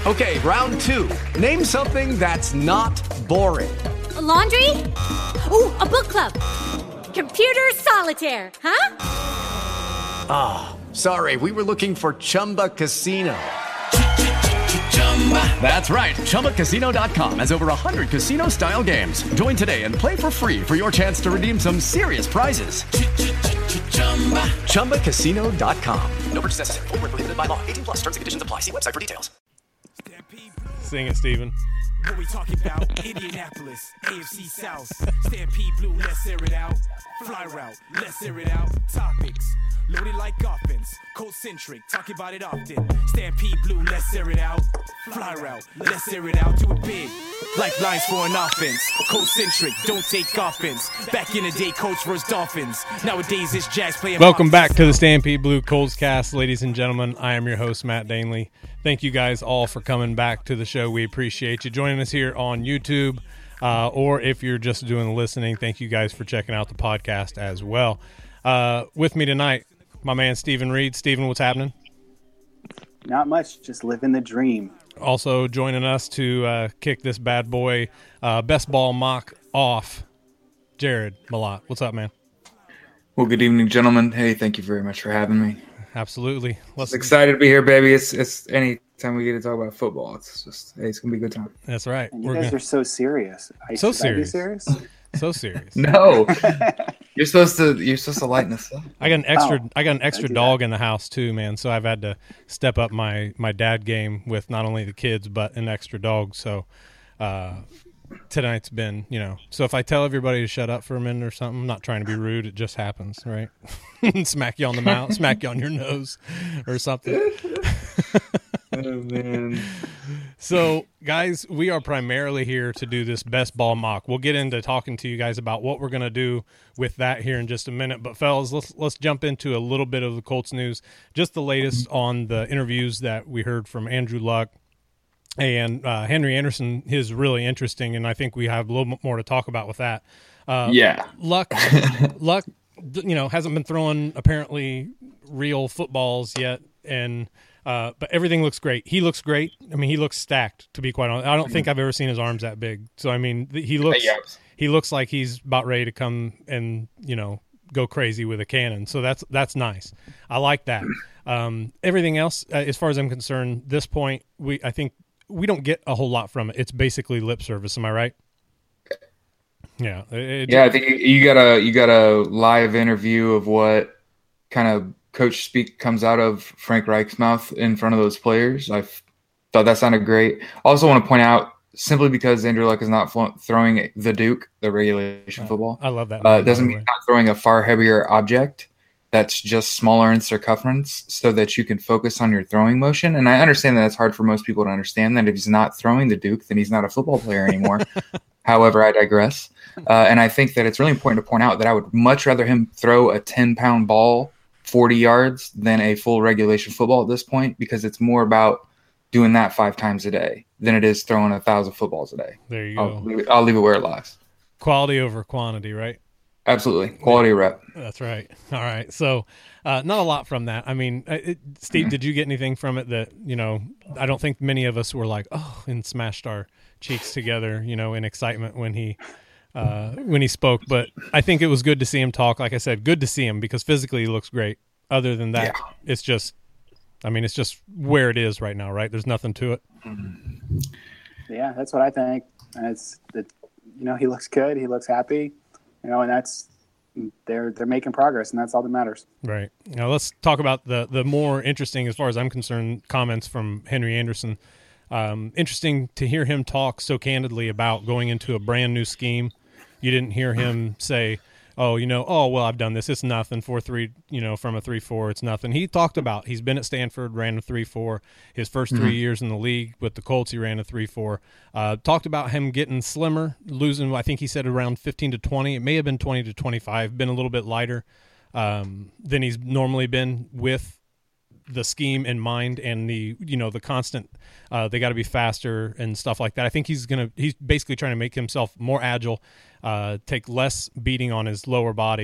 Okay, round two. Name something that's not boring. A laundry? Ooh, a book club. Computer solitaire, huh? Ah, sorry, we were looking for Chumba Casino. That's right, ChumbaCasino.com has over 100 casino-style games. Join today and play for free for your chance to redeem some serious prizes. ChumbaCasino.com. No purchase necessary. Void where prohibited by law. 18+ terms and conditions apply. See website for details. Sing it, Steven. What we talking about? Indianapolis, AFC South, Stampede Blue, let's air it out. Fly route, let's air it out. Topics, loaded like offense, Colt-centric, talking about it often. Stampede Blue, let's air it out. Fly route, let's air it out. Do it big, like lines for an offense. Colt-centric, don't take offense. Back in the day, Colts versus Dolphins. Nowadays, it's Jags playing. Welcome back to the Stampede Blue Colts cast, ladies and gentlemen. I am your host, Matt Danley. Thank you guys all for coming back to the show. We appreciate you joining us here on YouTube, or if you're just doing the listening, thank you guys for checking out the podcast as well. With me tonight, my man Steven Reed. Steven, what's happening? Not much, just living the dream. Also joining us to kick this bad boy best ball mock off, Jared Malott. What's up, man? Well, good evening, gentlemen. Hey, thank you very much for having me. Absolutely. Excited to be here, baby. It's any time we get to talk about football, it's just it's gonna be a good time. That's right. And you guys are so serious. So should I be serious. serious? So serious. No, you're supposed to lighten us up. I got an extra dog in the house too, man. So I've had to step up my dad game with not only the kids but an extra dog. So tonight's been, so if I tell everybody to shut up for a minute or something, I'm not trying to be rude. It just happens, right? Smack you on the mouth, smack you on your nose or something. Oh, man. So, guys, we are primarily here to do this best ball mock. We'll get into talking to you guys about what we're going to do with that here in just a minute. But, fellas, let's jump into a little bit of the Colts news, just the latest on the interviews that we heard from Andrew Luck. And Henry Anderson is really interesting, and I think we have a little bit more to talk about with that. Luck, hasn't been throwing apparently real footballs yet, and but everything looks great. He looks great. I mean, he looks stacked, to be quite honest. I don't think I've ever seen his arms that big. So I mean, he looks like he's about ready to come and go crazy with a cannon. So that's nice. I like that. Everything else, as far as I'm concerned, this point I think we don't get a whole lot from it. It's basically lip service. Am I right? Yeah. I think you got a live interview of what kind of coach speak comes out of Frank Reich's mouth in front of those players. I thought that sounded great. I also want to point out, simply because Andrew Luck is not throwing the Duke, the regulation football. I love that. Doesn't mean not throwing a far heavier object that's just smaller in circumference so that you can focus on your throwing motion. And I understand that it's hard for most people to understand that if he's not throwing the Duke, then he's not a football player anymore. However, I digress. And I think that it's really important to point out that I would much rather him throw a 10-pound ball 40 yards than a full regulation football at this point, because it's more about doing that 5 times a day than it is throwing 1,000 footballs a day. There you go. I'll leave it where it lies. Quality over quantity, right? Absolutely. Quality rep. That's right. All right. So not a lot from that. I mean, Steve, did you get anything from it that, I don't think many of us were like, oh, and smashed our cheeks together, in excitement when he spoke. But I think it was good to see him talk. Like I said, good to see him because physically he looks great. Other than that, It's just where it is right now, right? There's nothing to it. Yeah, that's what I think. And he looks good. He looks happy. And that's they're making progress, and that's all that matters. Right. Now let's talk about the more interesting, as far as I'm concerned, comments from Henry Anderson. Interesting to hear him talk so candidly about going into a brand new scheme. You didn't hear him say, I've done this. It's nothing. 4-3, from a 3-4, it's nothing. He talked about he's been at Stanford, ran a 3-4. His first 3 years in the league with the Colts, he ran a 3-4. Talked about him getting slimmer, losing, I think he said around 15 to 20. It may have been 20 to 25, been a little bit lighter than he's normally been with the scheme in mind and the constant they got to be faster and stuff like that. I think he's basically trying to make himself more agile, take less beating on his lower body,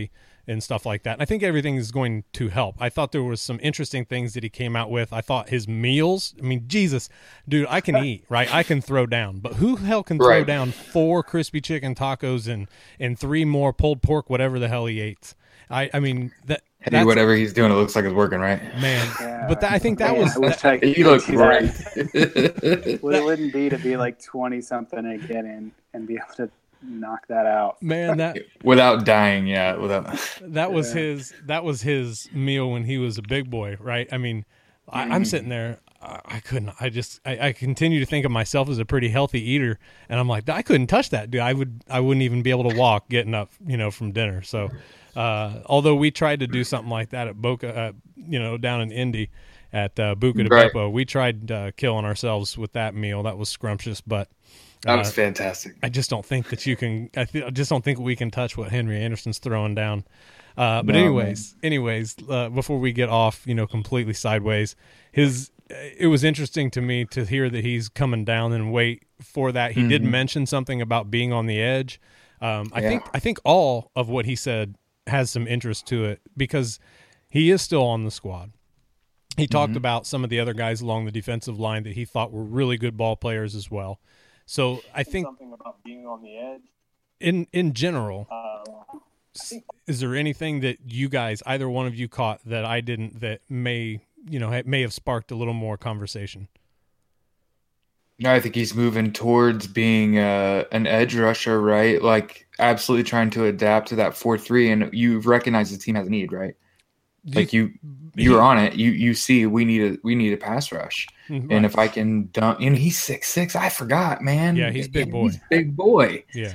and stuff like that. And I think everything is going to help. I thought there was some interesting things that he came out with. I thought his meals, I mean, Jesus, dude, I can eat, right? I can throw down. But who the hell can throw down 4 crispy chicken tacos and 3 more pulled pork, whatever the hell he ate? I mean, that's whatever he's doing, it looks like it's working, right? Man. Yeah. But I think that was... He looks great. What it wouldn't be to be like 20-something again and be able to knock that out. Man, that... Without dying, yeah. That was his meal when he was a big boy, right? I mean, I'm sitting there... I couldn't. I continue to think of myself as a pretty healthy eater, and I'm like, I couldn't touch that, dude. I wouldn't even be able to walk getting up, from dinner. So, although we tried to do something like that at Boca, down in Indy at Buca de Beppo, we tried killing ourselves with that meal. That was scrumptious, but that was fantastic. I just don't think that you can. I just don't think we can touch what Henry Anderson's throwing down. But anyways, before we get off, completely sideways, it was interesting to me to hear that he's coming down in weight for that. He did mention something about being on the edge. I think all of what he said has some interest to it because he is still on the squad. He talked about some of the other guys along the defensive line that he thought were really good ball players as well. So I think something about being on the edge. In general, is there anything that you guys, either one of you, caught that I didn't, that may have sparked a little more conversation? No, I think he's moving towards being an edge rusher, right? Like absolutely trying to adapt to that 4-3, and you recognize the team has a need, right? Like you're on it. You see we need a pass rush, right. And if I can dunk, and he's 6'6", I forgot, man. Yeah, he's big boy. He's big boy. Yeah.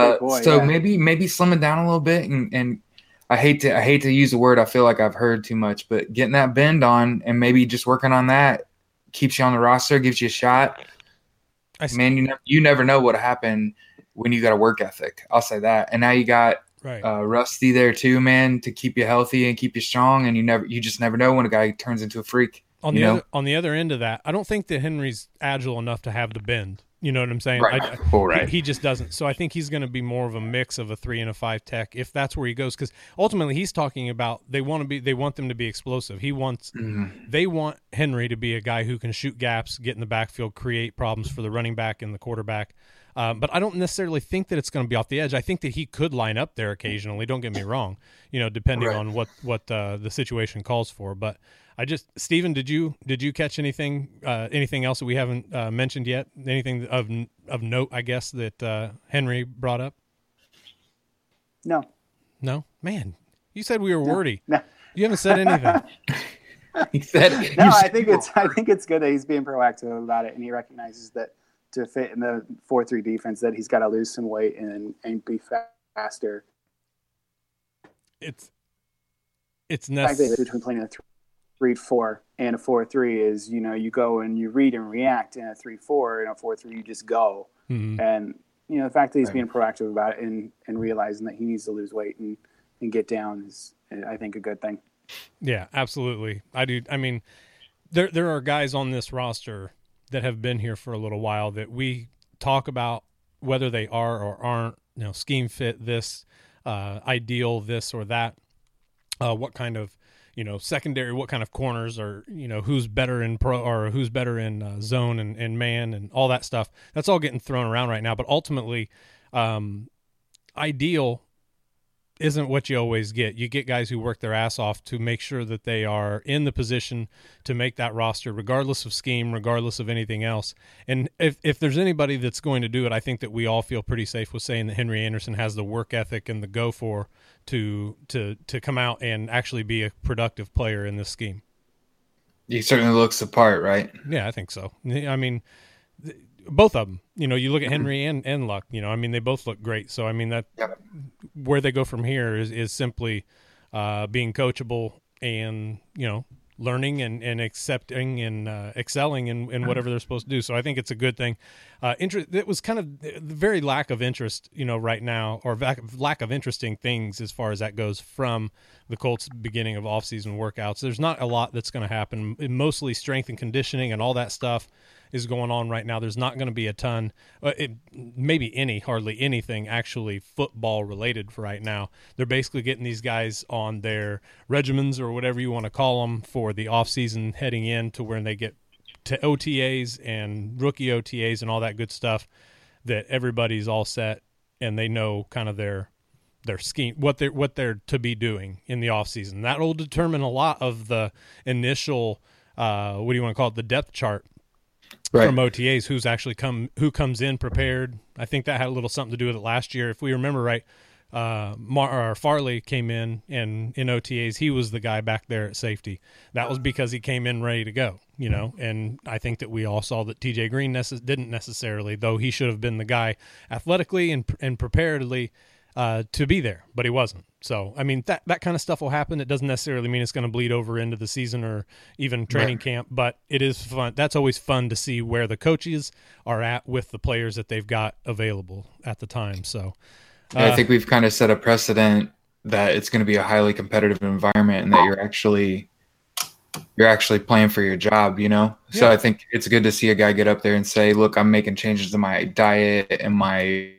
Maybe slim it down a little bit, and I hate to use the word I feel like I've heard too much, but getting that bend on and maybe just working on that keeps you on the roster, gives you a shot. Man, you never know what'll happen when you got a work ethic. I'll say that. And now you got Rusty there too, man, to keep you healthy and keep you strong. And you just never know when a guy turns into a freak. On the other end of that, I don't think that Henry's agile enough to have the bend. You know what I'm saying? Right. He just doesn't. So I think he's going to be more of a mix of a 3 and a 5 tech if that's where he goes. Because ultimately he's talking about they want them to be explosive. They want Henry to be a guy who can shoot gaps, get in the backfield, create problems for the running back and the quarterback. But I don't necessarily think that it's going to be off the edge. I think that he could line up there occasionally. Don't get me wrong. Depending on what the situation calls for. But Steven, did you catch anything else that we haven't mentioned yet? Anything of note, I guess, that Henry brought up? No. No? Man, you said we were wordy. No. You haven't said anything. He said no. I think it's good that he's being proactive about it, and he recognizes that to fit in the 4-3 defense that he's got to lose some weight and be faster. It's necessary. The fact between playing a 3-4 and a 4-3 is, you go and you read and react in a 3-4, in a 4-3 you just go. Mm-hmm. And the fact that he's being proactive about it and realizing that he needs to lose weight and get down is, I think, a good thing. Yeah, absolutely. I do. I mean, there are guys on this roster that have been here for a little while that we talk about whether they are or aren't, scheme fit, this ideal, this or that, what kind of, secondary, what kind of corners, or, who's better in pro or who's better in zone and man and all that stuff. That's all getting thrown around right now. But ultimately, ideal isn't what you always get. You get guys who work their ass off to make sure that they are in the position to make that roster, regardless of scheme, regardless of anything else. And if there's anybody that's going to do it, I think that we all feel pretty safe with saying that Henry Anderson has the work ethic and the go for to come out and actually be a productive player in this scheme. He certainly looks the part, right? Yeah, I think so. I mean, both of them. You look at Henry and Luck. They both look great. So where they go from here is simply being coachable and learning and accepting and excelling in whatever they're supposed to do. So I think it's a good thing. It was kind of the very lack of interest, right now, or lack of interesting things as far as that goes from the Colts' beginning of off-season workouts. There's not a lot that's going to happen. Mostly strength and conditioning and all that stuff. is going on right now. There's not going to be a ton, hardly anything actually football related for right now. They're basically getting these guys on their regimens or whatever you want to call them for the off season heading in to when they get to OTAs and rookie OTAs and all that good stuff, that everybody's all set and they know kind of their scheme, what they're to be doing in the offseason. That will determine a lot of the initial, what do you want to call it, the depth chart from OTAs, who comes in prepared. I think that had a little something to do with it last year. If we remember right, Farley came in, and in OTAs, he was the guy back there at safety. That was because he came in ready to go, and I think that we all saw that TJ Green didn't necessarily, though he should have been the guy athletically and preparedly to be there, but he wasn't. So, I mean, that kind of stuff will happen. It doesn't necessarily mean it's going to bleed over into the season or even training camp, but it is fun. That's always fun to see where the coaches are at with the players that they've got available at the time. So, I think we've kind of set a precedent that it's going to be a highly competitive environment and that you're actually playing for your job, So I think it's good to see a guy get up there and say, look, I'm making changes to my diet and my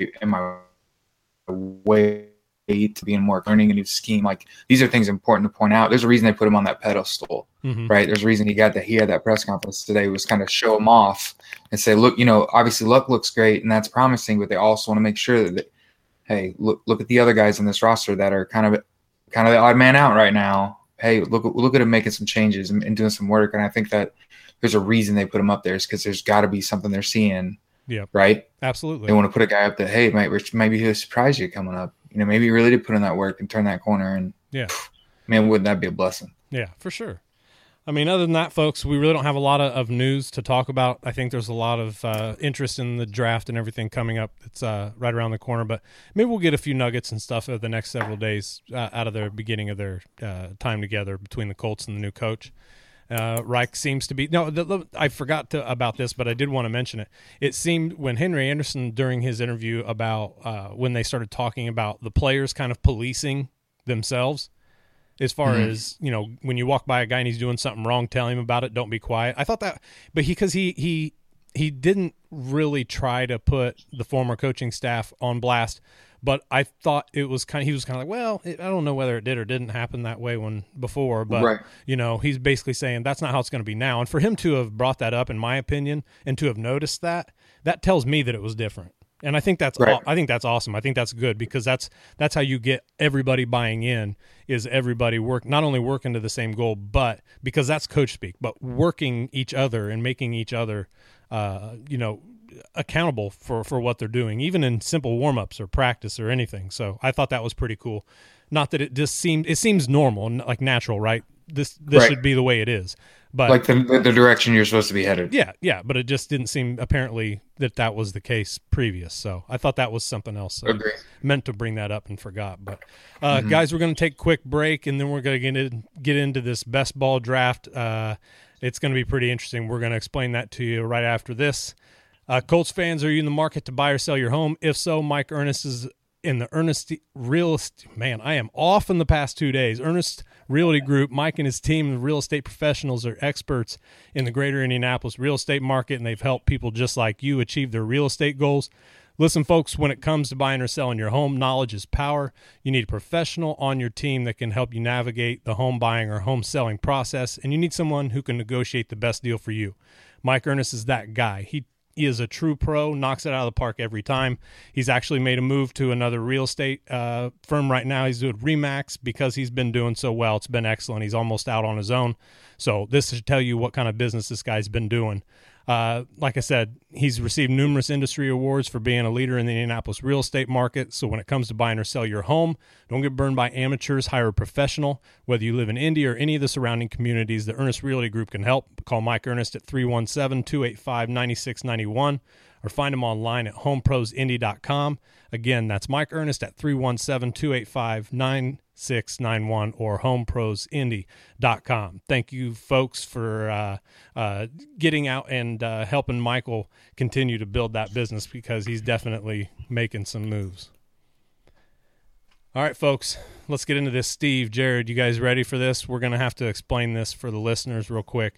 way to being more learning a new scheme. Like, these are things important to point out. There's a reason they put him on that pedestal, right? There's a reason he got to hear that press conference today, was kind of show him off and say, look, obviously Luck looks great and that's promising, but they also want to make sure that, hey, look at the other guys on this roster that are kind of the odd man out right now. Hey, look at him making some changes and doing some work. And I think that there's a reason they put him up there, is because there's got to be something they're seeing. Yeah. Right. Absolutely. They want to put a guy up that, hey, maybe he'll surprise you coming up. Maybe he really did put in that work and turn that corner. And man, wouldn't that be a blessing? Yeah, for sure. I mean, other than that, folks, we really don't have a lot of news to talk about. I think there's a lot of interest in the draft and everything coming up. It's right around the corner, but maybe we'll get a few nuggets and stuff over the next several days out of their beginning of their time together between the Colts and the new coach. Reich seems to be I forgot about this, but I did want to mention it. It seemed when Henry Anderson, during his interview about when they started talking about the players kind of policing themselves, as far as, when you walk by a guy and he's doing something wrong, tell him about it. Don't be quiet. I thought that, but because he didn't really try to put the former coaching staff on blast. But I thought he was kind of like, well, I don't know whether it did or didn't happen that way before, but he's basically saying that's not how it's going to be now. And for him to have brought that up, in my opinion, and to have noticed that tells me that it was different. And I think that's I think that's awesome. I think that's good, because that's how you get everybody buying in, is everybody not only working to the same goal, but because that's coach speak, but working each other and making each other, accountable for what they're doing, even in simple warm-ups or practice or anything. So I thought that was pretty cool. Not that it seems normal and like natural, right? This should be the way it is, but like the direction you're supposed to be headed. Yeah, but it just didn't seem apparently that was the case previous. So I thought that was something else. I meant to bring that up and forgot. But guys, we're going to take a quick break, and then we're going to get into this best ball draft. It's going to be pretty interesting. We're going to explain that to you right after this. Colts fans, are you in the market to buy or sell your home? If so, Mike Ernest is in the Ernest Real Estate. Man, I am off in the past 2 days. Ernest Realty Group. Mike and his team of real estate professionals are experts in the greater Indianapolis real estate market, and they've helped people just like you achieve their real estate goals. Listen, folks, when it comes to buying or selling your home, knowledge is power. You need a professional on your team that can help you navigate the home buying or home selling process, and you need someone who can negotiate the best deal for you. Mike Ernest is that guy. He is a true pro, knocks it out of the park every time. He's actually made a move to another real estate firm right now. He's doing RE/MAX because he's been doing so well. It's been excellent. He's almost out on his own. So this should tell you what kind of business this guy's been doing. Like I said, he's received numerous industry awards for being a leader in the Indianapolis real estate market. So when it comes to buying or sell your home, don't get burned by amateurs. Hire a professional. Whether you live in Indy or any of the surrounding communities, the Ernest Realty Group can help. Call Mike Ernest at 317-285-9691 or find him online at homeprosindy.com. Again, that's Mike Ernest at 317-285-9691 or homeprosindy.com. Thank you, folks, for getting out and helping Michael continue to build that business, because he's definitely making some moves. All right, folks, let's get into this. Steve, Jared, you guys ready for this? We're going to have to explain this for the listeners real quick.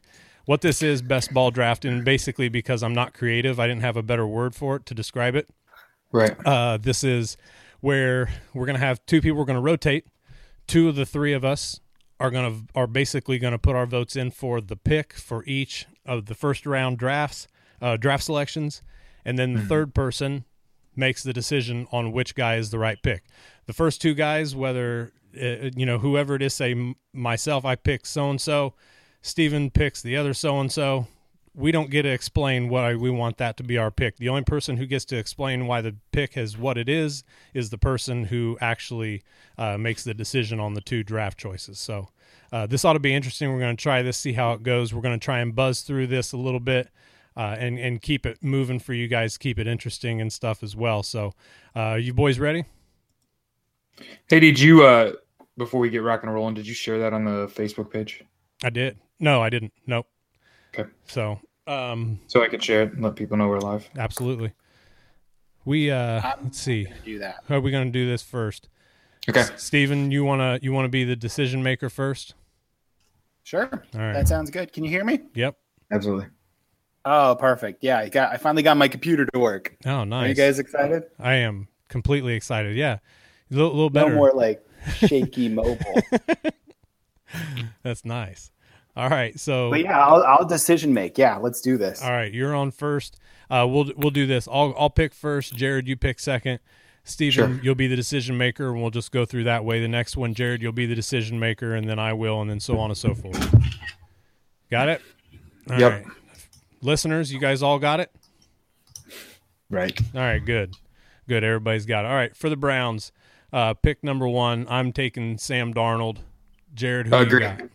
what this is, best ball draft, and basically because I'm not creative, I didn't have a better word for it to describe it. Right. This is where we're going to have two people. We're going to rotate. Two of the three of us are basically going to put our votes in for the pick for each of the first round draft selections, and then the third person makes the decision on which guy is the right pick. The first two guys, whether whoever it is, say myself, I pick so and so, Steven picks the other so and so. We don't get to explain why we want that to be our pick. The only person who gets to explain why the pick is what it is the person who actually makes the decision on the two draft choices. So this ought to be interesting. We're going to try this, see how it goes. We're going to try and buzz through this a little bit and keep it moving for you guys, keep it interesting and stuff as well. So you boys ready? Hey, did you, before we get rocking and rolling, did you share that on the Facebook page? I did. No, I didn't. Nope. Okay. So I could share it and let people know we're live. Absolutely. We let's see. Do that. How are we going to do this first? Okay. Steven, you want to be the decision maker first? Sure. All right. That sounds good. Can you hear me? Yep. Absolutely. Oh, perfect. Yeah, I finally got my computer to work. Oh, nice. Are you guys excited? I am completely excited. Yeah. A little better. No more like shaky mobile. That's nice. All right, so. But yeah, I'll decision make. Yeah, let's do this. All right, you're on first. We'll do this. I'll pick first. Jared, you pick second. Steven, Sure. You'll be the decision maker, and we'll just go through that way. The next one, Jared, you'll be the decision maker, and then I will, and then so on and so forth. Got it? All Yep. right. Listeners, you guys all got it? Right. All right, good. Good, everybody's got it. All right, for the Browns, pick number 1, I'm taking Sam Darnold. Jared, who Agree. you got?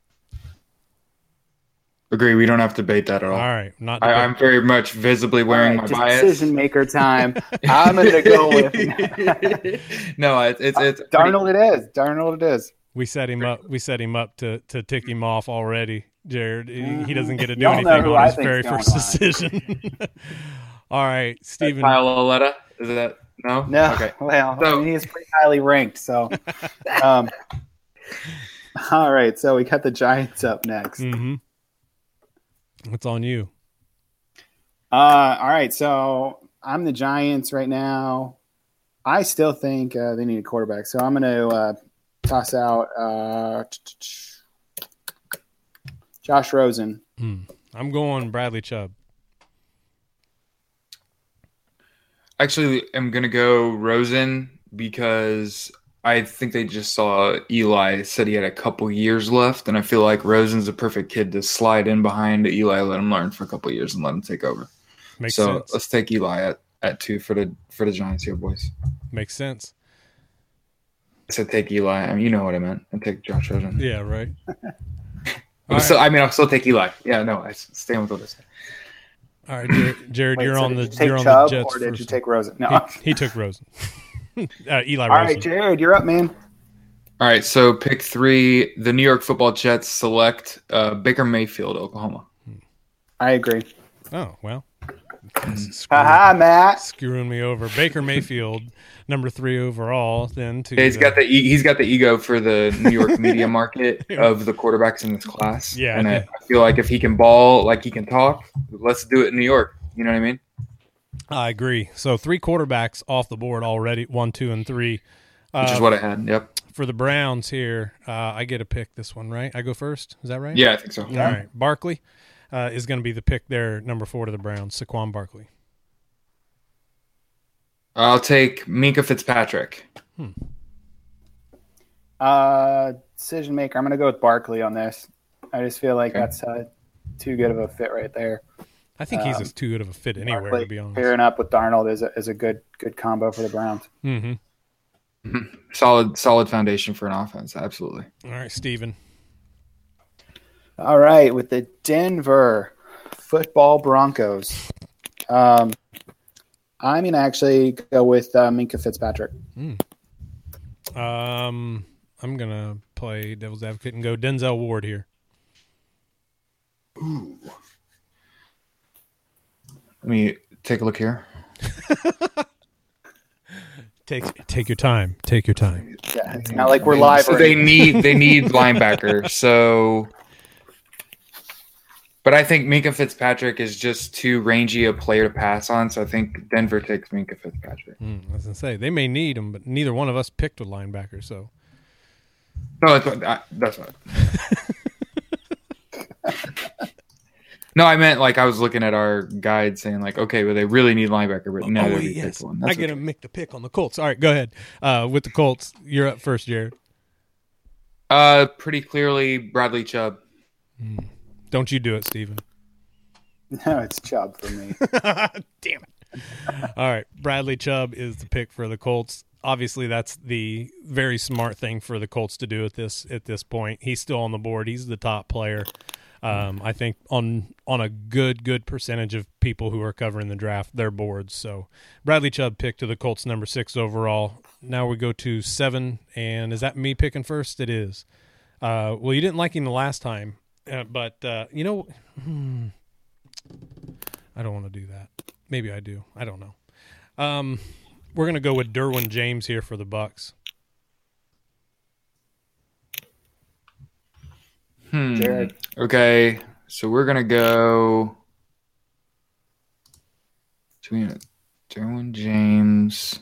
Agree. We don't have to debate that at all. All right, not I'm very much visibly wearing All right, my bias. Decision maker time. I'm going to go with No, it's Darnold. Darnold it is. We set him up. We set him up to tick him off already, Jared. He doesn't get to do Y'all know anything who on I his think's very going first on. decision. All right, Steven. Kyle Laletta. Is that no? No, Okay. well, So- I mean, he's pretty highly ranked. So, all right. So we got the Giants up next. Mm-hmm. What's on you? All right. So I'm the Giants right now. I still think they need a quarterback. So I'm going to toss out Josh Rosen. I'm going Bradley Chubb. Actually, I'm going to go Rosen because I think they just saw Eli said he had a couple years left, and I feel like Rosen's a perfect kid to slide in behind Eli, let him learn for a couple years, and let him take over. Makes so sense. let's take Eli at 2 for the Giants here, boys. Makes sense. I said take Eli. I mean, you know what I meant. I take Josh Rosen. Yeah, right. I'll still take Eli. Yeah, no, I stand with what I said. All right, Jared, Wait, you're so on did the you take you're on Chubb, the Jets or did first. you take Rosen? No. He took Rosen. Eli All Rosen. right, Jared, you're up, man. All right, so pick 3, the New York Football Jets select Baker Mayfield, Oklahoma. I agree. Oh well. Haha, Matt. Screwing me over. Baker Mayfield, number 3 overall. Then to Yeah, he's got the ego for the New York media market of the quarterbacks in this class. Yeah. And I feel like if he can ball like he can talk, let's do it in New York. You know what I mean? I agree. So 3 quarterbacks off the board already, 1, 2, and 3. Which is what I had. Yep. For the Browns here, I get to pick this one, right? I go first. Is that right? Yeah, I think so. All right. Barkley is going to be the pick there, number 4 to the Browns, Saquon Barkley. I'll take Minkah Fitzpatrick. Decision maker. I'm going to go with Barkley on this. I just feel like that's too good of a fit right there. I think he's just too good of a fit anywhere, Barkley to be honest. pairing up with Darnold is a good combo for the Browns. Mm-hmm. Solid foundation for an offense. Absolutely. All right, Steven. All right, with the Denver Football Broncos, I'm going to actually go with Minkah Fitzpatrick. I'm going to play devil's advocate and go Denzel Ward here. Ooh. Let me take a look here. Take your time. Take your time. Yeah, it's not like we're live. So or they anything. need linebacker. So But I think Minka Fitzpatrick is just too rangy a player to pass on, so I think Denver takes Minka Fitzpatrick. I was going to say, they may need him, but neither one of us picked a linebacker, so. No, that's what. No, I meant like I was looking at our guide saying like, okay, well they really need linebacker, but neither of you picked one. I get to make the pick on the Colts. All right, go ahead. With the Colts, you're up first, Jared. Pretty clearly Bradley Chubb. Don't you do it, Steven. No, it's Chubb for me. Damn it. All right, Bradley Chubb is the pick for the Colts. Obviously, that's the very smart thing for the Colts to do at this point. He's still on the board. He's the top player. I think on a good percentage of people who are covering the draft, their boards. So Bradley Chubb picked to the Colts number 6 overall. Now we go to 7, and is that me picking first? It is. Well, you didn't like him the last time, but I don't want to do that. Maybe I do. I don't know. We're gonna go with Derwin James here for the Bucks. Jared. Okay, so we're gonna go between Derwin James.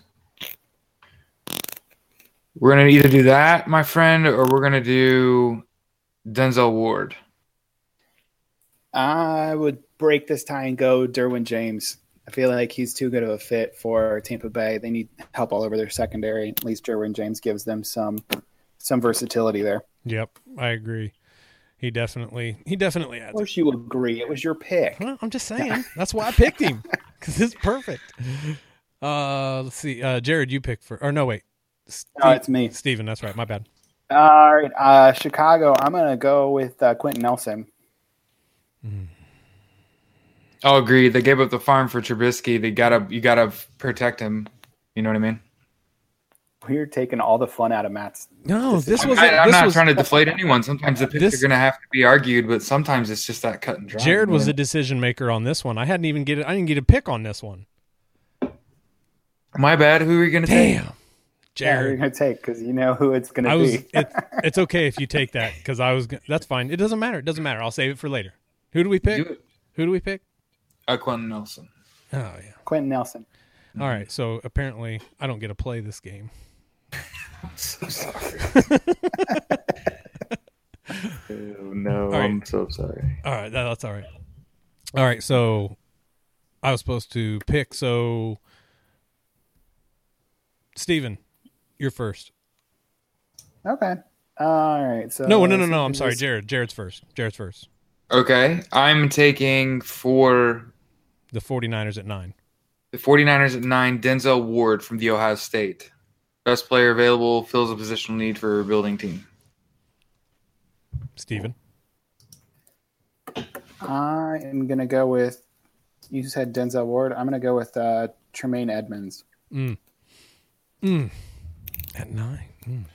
We're gonna either do that, my friend, or we're gonna do Denzel Ward. I would break this tie and go Derwin James. I feel like he's too good of a fit for Tampa Bay. They need help all over their secondary. At least Derwin James gives them some versatility there. Yep, I agree. He definitely adds. Of course you agree. It was your pick. Well, I'm just saying. That's why I picked him, because it's perfect. Let's see. Jared, you pick for – or no, wait. No, it's me. Steven, that's right. My bad. All right. Chicago, I'm going to go with Quentin Nelson. I'll agree. They gave up the farm for Trubisky. You gotta protect him. You know what I mean? We're taking all the fun out of Matt's. No, I'm not trying to deflate anyone. Sometimes the picks are going to have to be argued, but sometimes it's just that cut and dry. Jared was the decision maker on this one. I didn't get a pick on this one. My bad. Who are you going to take? Damn, Jared. Yeah, you're going to take because you know who it's going to be. It's okay if you take that because that's fine. It doesn't matter. It doesn't matter. I'll save it for later. Who do we pick? Who do we pick? Quentin Nelson. Oh yeah, Quentin Nelson. All right. So apparently, I don't get to play this game. I'm so sorry. Oh, no, right. I'm so sorry. All right, that's all right. All right, so I was supposed to pick. So, Steven, you're first. Okay. All right. So No. I'm sorry, Jared. Jared's first. Okay, I'm taking for The 49ers at 9. the 49ers at 9, Denzel Ward from the Ohio State. Best player available, fills a positional need for a rebuilding team. Steven. I am going to go with, you said Denzel Ward. I'm going to go with Tremaine Edmonds. At 9.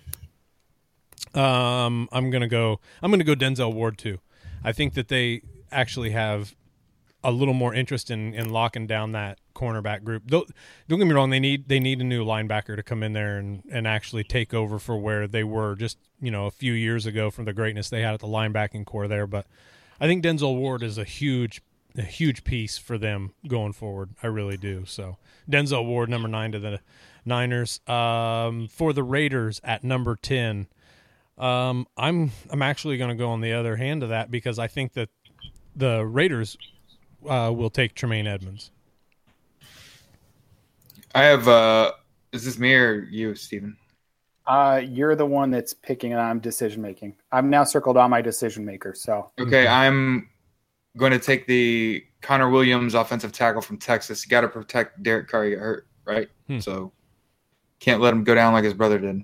I'm gonna go Denzel Ward too. I think that they actually have a little more interest in locking down that cornerback group. Don't get me wrong, they need a new linebacker to come in there and actually take over for where they were just, a few years ago from the greatness they had at the linebacking core there. But I think Denzel Ward is a huge piece for them going forward. I really do. So Denzel Ward, number 9 to the Niners. For the Raiders at number 10, I'm actually going to go on the other hand of that because I think that the Raiders will take Tremaine Edmonds. I have is this me or you, Steven? You're the one that's picking and I'm decision making. I'm now circled on my decision maker. So Okay, I'm going to take the Connor Williams offensive tackle from Texas. You got to protect Derek Carr get hurt, right? So can't let him go down like his brother did.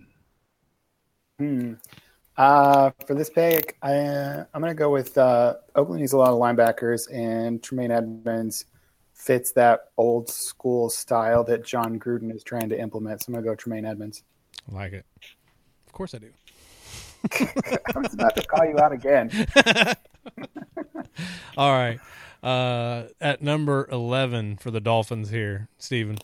For this pick, I'm going to go with Oakland needs a lot of linebackers, and Tremaine Edmonds fits that old school style that John Gruden is trying to implement. So I'm going to go Tremaine Edmonds. I like it. Of course I do. I was about to call you out again. All right. At number 11 for the Dolphins here, Steven.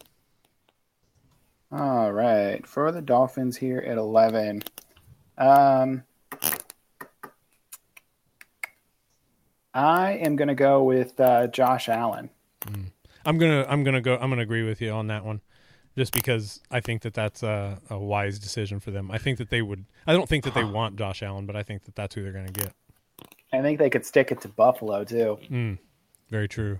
All right. For the Dolphins here at 11. I am going to go with Josh Allen. I'm gonna agree with you on that one, just because I think that that's a wise decision for them. I think that they would. I don't think that they want Josh Allen, but I think that that's who they're going to get. I think they could stick it to Buffalo too. Very true.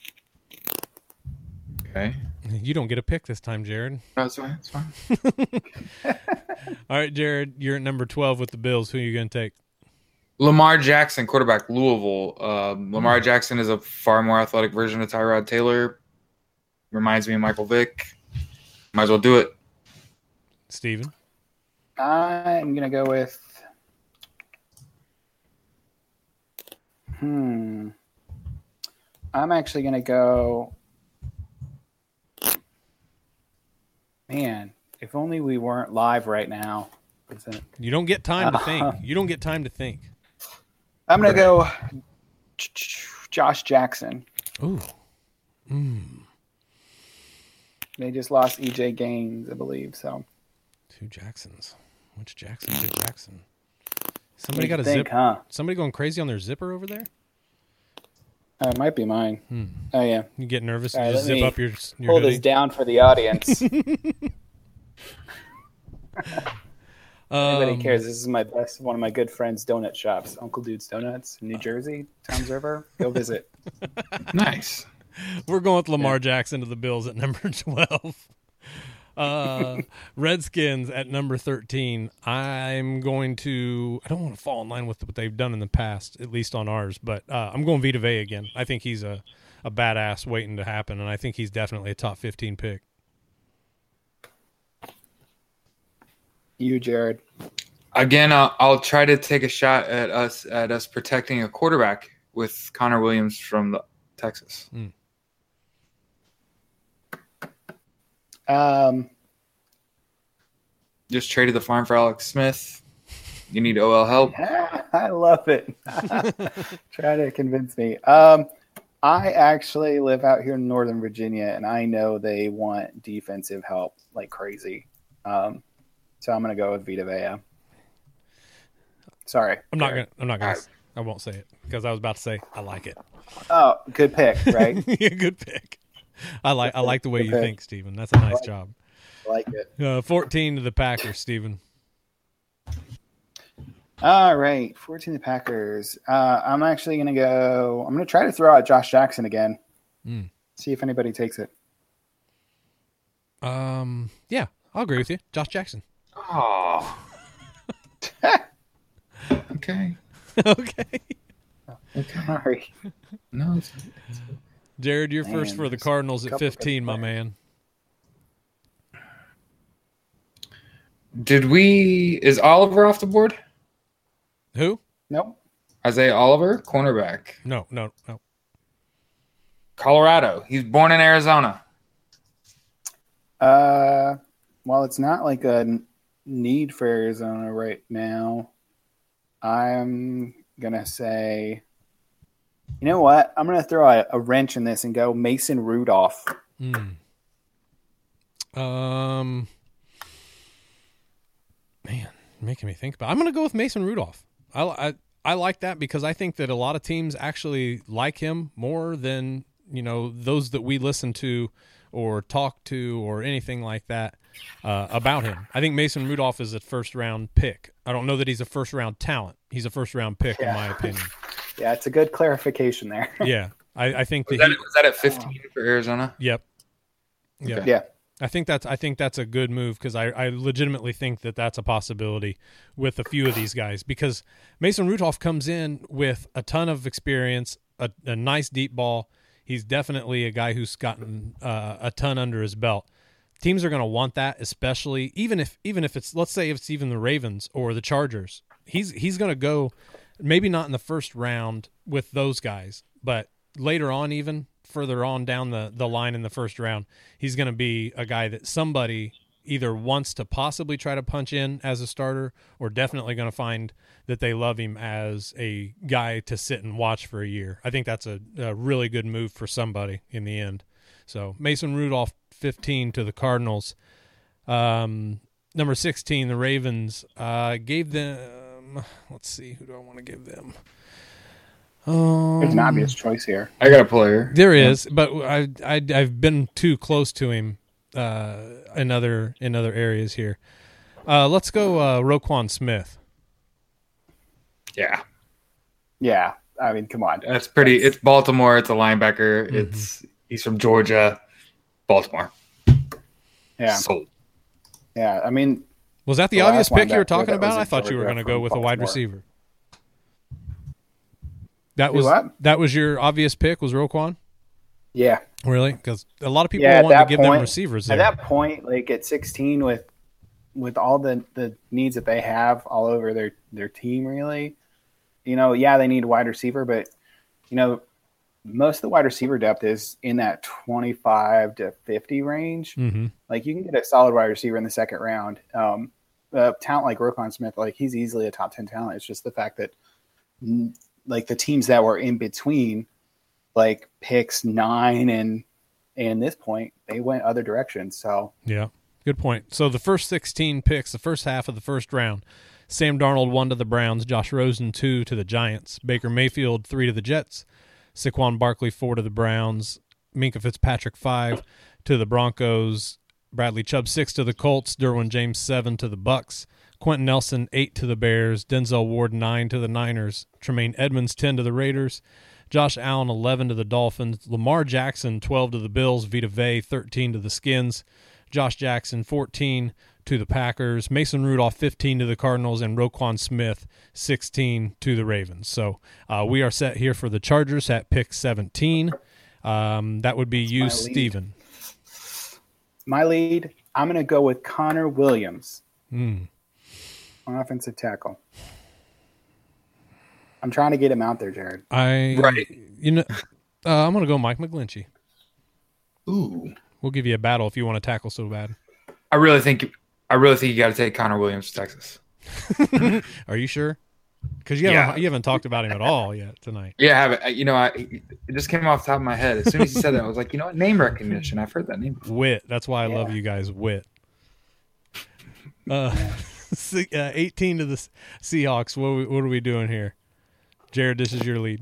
Okay. You don't get a pick this time, Jared. No, it's fine. It's fine. All right, Jared, you're at number 12 with the Bills. Who are you going to take? Lamar Jackson, quarterback, Louisville. Lamar Jackson is a far more athletic version of Tyrod Taylor. Reminds me of Michael Vick. Might as well do it. Steven? I'm going to go with I'm actually going to go man, if only we weren't live right now. You don't get time to think. You don't get time to think. I'm going to go Josh Jackson. Ooh. They just lost EJ Gaines, I believe, so. Two Jacksons. Which Jackson? Good Jackson. Somebody got a think, zip. huh? Somebody going crazy on their zipper over there? It might be mine. Oh, yeah. You get nervous All and right, just zip up your hold hoodie? this down for the audience. Nobody cares. This is one of my good friends' donut shops, Uncle Dude's Donuts in New Jersey, Toms River. Go visit. Nice. We're going with Lamar Jackson to the Bills at number 12. Redskins at number 13. I don't want to fall in line with what they've done in the past, at least on ours, but I'm going Vita Vea again. I think he's a badass waiting to happen, and I think he's definitely a top 15 pick. You, Jared. Again, I'll try to take a shot at us protecting a quarterback with Connor Williams from Texas. Just traded the farm for Alex Smith. You need OL help. I love it. Try to convince me. I actually live out here in Northern Virginia, and I know they want defensive help like crazy. So I'm going to go with Vita Vea. Sorry. I'm not going to. I won't say it because I was about to say I like it. Oh, good pick, right? Yeah, good pick. I like the way you think, Steven. That's a nice job. I like it. 14 to the Packers, Steven. All right, 14 to the Packers. I'm actually going to try to throw out Josh Jackson again. See if anybody takes it. Yeah, I'll agree with you. Josh Jackson. Oh. Okay. Okay. Sorry. No, it's Jared, you're first for the Cardinals at 15, my man. Is Oliver off the board? Who? Nope. Isaiah Oliver, cornerback. No. Colorado. He's born in Arizona. Well, it's not like a need for Arizona right now. I'm going to say, you know what? I'm going to throw a wrench in this and go Mason Rudolph. Man, making me think about it. I'm going to go with Mason Rudolph. I like that because I think that a lot of teams actually like him more than, those that we listen to or talk to or anything like that about him. I think Mason Rudolph is a first-round pick. I don't know that he's a first-round talent. He's a first-round pick, in my opinion. Yeah, it's a good clarification there. Yeah, I think was that at 15 for Arizona? Yep. Okay. Yeah. I think that's a good move because I legitimately think that that's a possibility with a few of these guys because Mason Rudolph comes in with a ton of experience, a nice deep ball. He's definitely a guy who's gotten a ton under his belt. Teams are going to want that, especially even if it's, let's say it's even the Ravens or the Chargers. He's going to go maybe not in the first round with those guys, but later on, even further on down the line in the first round, he's going to be a guy that somebody either wants to possibly try to punch in as a starter or definitely going to find that they love him as a guy to sit and watch for a year. I think that's a really good move for somebody in the end. So Mason Rudolph, 15 to the Cardinals. Number 16, the Ravens, gave them, let's see, who do I want to give them? There's an obvious choice here. I got a player. There is, but I've been too close to him in other areas here. Let's go Roquan Smith. Yeah. Yeah, I mean, come on. That's pretty. It's Baltimore. It's a linebacker. He's from Georgia. Baltimore. Yeah. Sold. Yeah, I mean, Was that the The obvious last pick you were linebacker talking that was about? in I thought you were Georgia going to go from with a wide Baltimore. receiver. That Do was what? that was your obvious pick, was Roquan? yeah. Really? Because a lot of people Yeah, at want to that give point, them receivers At there. that point, like at 16, with all the needs that they have all over their team, really, yeah, they need a wide receiver, but most of the wide receiver depth is in that 25 to 50 range. Mm-hmm. Like you can get a solid wide receiver in the second round. A talent like Roquan Smith, like he's easily a top 10 talent. It's just the fact that like the teams that were in between, like picks 9 and this point, they went other directions. So Yeah, good point. So the first 16 picks, the first half of the first round, Sam Darnold 1 to the Browns, Josh Rosen 2 to the Giants, Baker Mayfield 3 to the Jets, Saquon Barkley 4 to the Browns, Minkah Fitzpatrick 5 to the Broncos, Bradley Chubb 6 to the Colts, Derwin James 7 to the Bucks, Quentin Nelson 8 to the Bears, Denzel Ward 9 to the Niners, Tremaine Edmonds 10 to the Raiders, Josh Allen 11 to the Dolphins, Lamar Jackson 12 to the Bills, Vita Vea 13 to the Skins, Josh Jackson 14 to the Packers, Mason Rudolph 15 to the Cardinals, and Roquan Smith 16 to the Ravens. So we are set here for the Chargers at pick 17. That would be you, my lead. Steven. my lead, I'm going to go with Connor Williams, offensive tackle. I'm trying to get him out there, Jared. Right. I'm going to go Mike McGlinchey. Ooh. We'll give you a battle if you want to tackle so bad. I really think you got to take Connor Williams to Texas. Are you sure? Because you haven't talked about him at all yet tonight. Yeah, I have it. It just came off the top of my head. As soon as you said that, I was like, what? Name recognition. I've heard that name before. Wit. That's why I love you guys. Wit. 18 to the Seahawks. What are we doing here? Jared, this is your lead.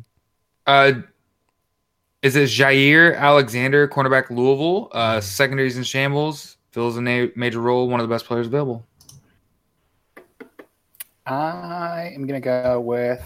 Is it Jair Alexander, cornerback Louisville? Secondaries in shambles. Fills a major role. One of the best players available. I am going to go with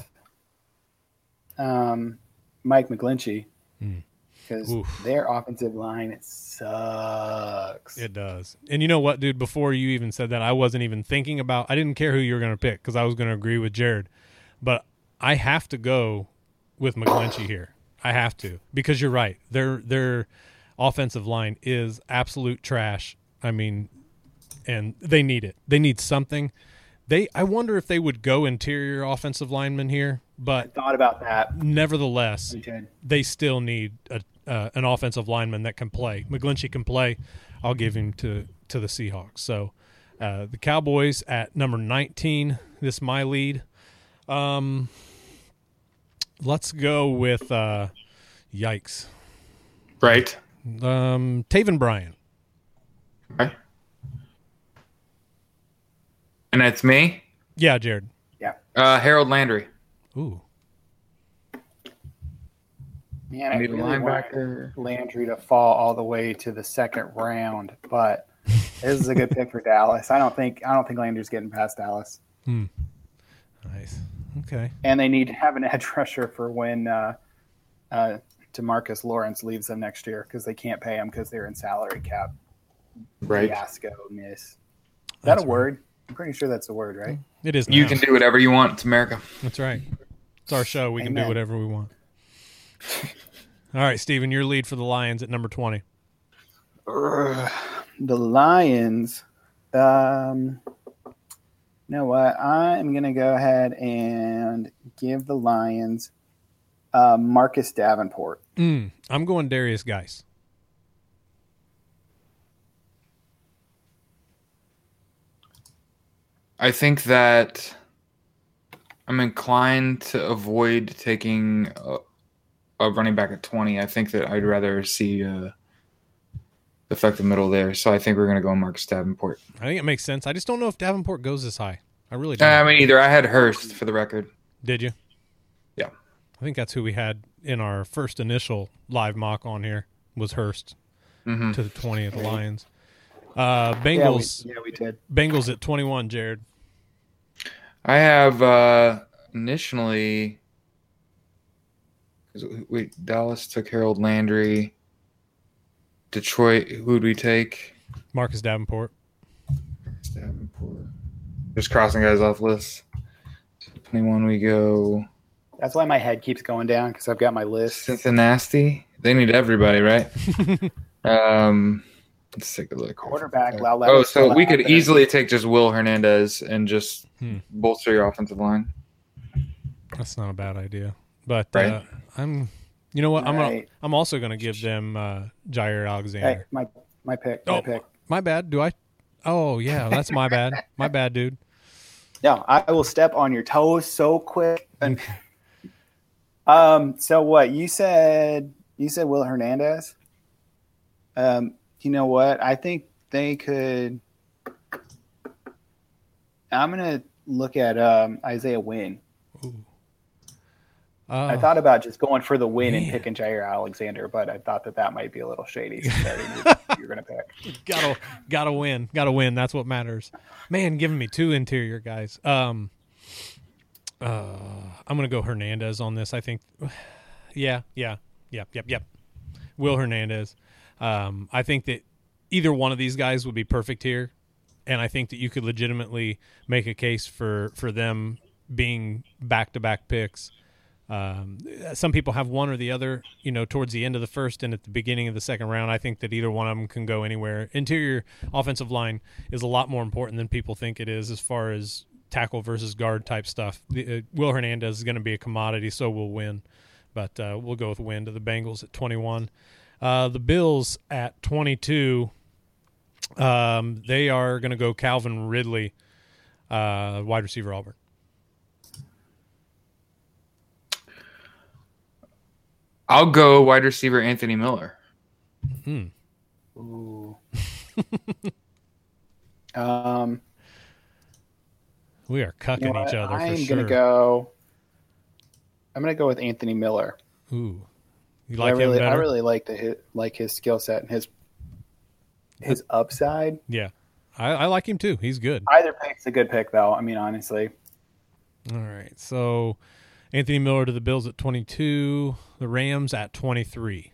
Mike McGlinchey because their offensive line sucks. It does. And you know what, dude? Before you even said that, I wasn't even thinking about – I didn't care who you were going to pick because I was going to agree with Jared. But I have to go with McGlinchey here. I have to because you're right. Their offensive line is absolute trash. I mean, and they need it. They need something. I wonder if they would go interior offensive lineman here, but Thought about that. nevertheless, We did. they still need an offensive lineman that can play. McGlinchey can play. I'll give him to the Seahawks. So the Cowboys at number 19. This is my lead. Let's go with yikes. Right. Taven Bryan. Okay. And that's me. Yeah, Jared. Yeah. Harold Landry. Ooh. Man, I Need a really want linebacker. Landry to fall all the way to the second round, but this is a good pick for Dallas. I don't think Landry's getting past Dallas. Nice. Okay. And they need to have an edge rusher for when DeMarcus Lawrence leaves them next year because they can't pay him because they're in salary cap. Right. Fiasco-ness. Is that a word? I'm pretty sure that's a word, right? It is. You now. can do whatever you want. It's America. That's right. It's our show. We can do Amen. whatever we want. All right, Steven, your lead for the Lions at number 20. The Lions. You know what? I'm going to go ahead and give the Lions Marcus Davenport. I'm going Darius Geis. I think that I'm inclined to avoid taking a running back at 20. I think that I'd rather see the effective middle there. So I think we're going to go Marcus Davenport. I think it makes sense. I just don't know if Davenport goes this high. I really don't. I mean, either I had Hurst for the record. Did you? Yeah. I think that's who we had in our first initial live mock on here was Hurst to the 20 of the Lions. Bengals. Yeah, we did. Bengals at 21, Jared. I have initially Dallas took Harold Landry. Detroit, who would we take? Marcus Davenport. Just crossing guys off lists. 21 we go. That's why my head keeps going down because I've got my list. Cincinnati. They need everybody, right? Let's take a look. Quarterback. So we could easily take just Will Hernandez and just bolster your offensive line. That's not a bad idea. But Right. you know what? Right. I'm also going to give them Jair Alexander. Hey, my pick. Oh, my bad. Do I? Oh, yeah, that's my bad. My bad, dude. No, I will step on your toes so quick. So what you said? You said Will Hernandez. You know what? I think they could. I'm gonna look at Isaiah Wynn. Ooh. I thought about just going for the win and picking Jair Alexander, but I thought that might be a little shady. Since I knew you're going to pick. Gotta win. That's what matters. Man, giving me two interior guys. I'm gonna go Hernandez on this. I think. Yep. Will Hernandez. I think that either one of these guys would be perfect here, and I think that you could legitimately make a case for them being back-to-back picks. Some people have one or the other, towards the end of the first and at the beginning of the second round. I think that either one of them can go anywhere. Interior offensive line is a lot more important than people think it is as far as tackle versus guard type stuff. Will Hernandez is going to be a commodity, so we'll win. But we'll go with win to the Bengals at 21. The Bills at 22, they are going to go Calvin Ridley, wide receiver Auburn. I'll go wide receiver Anthony Miller. Ooh. We are cucking each other for sure. I'm gonna go with Anthony Miller. Ooh, you like him better? I really like his skill set and his upside. Yeah, I like him too. He's good. Either pick's a good pick, though. I mean, honestly. All right, so Anthony Miller to the Bills at 22. The Rams at 23.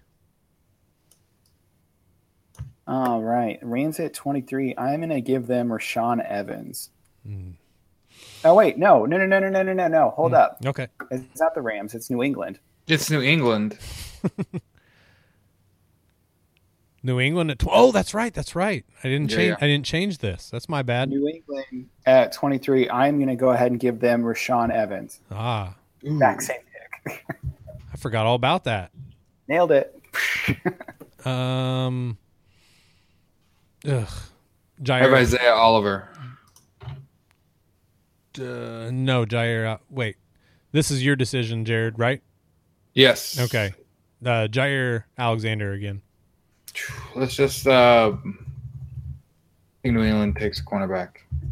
All right. Rams at 23. I'm going to give them Rashaan Evans. Oh, wait. No. Hold up. Okay. It's not the Rams. It's New England. It's New England. New England at oh, that's right. I didn't change. I didn't change this. That's my bad. New England at 23. I'm going to go ahead and give them Rashaan Evans. Back same pick. I forgot all about that. Nailed it. Jair. I have Isaiah Oliver. No, Jair. Wait, this is your decision, Jared, right? Yes. Okay. Jair Alexander again. Let's just. I think New England takes a cornerback.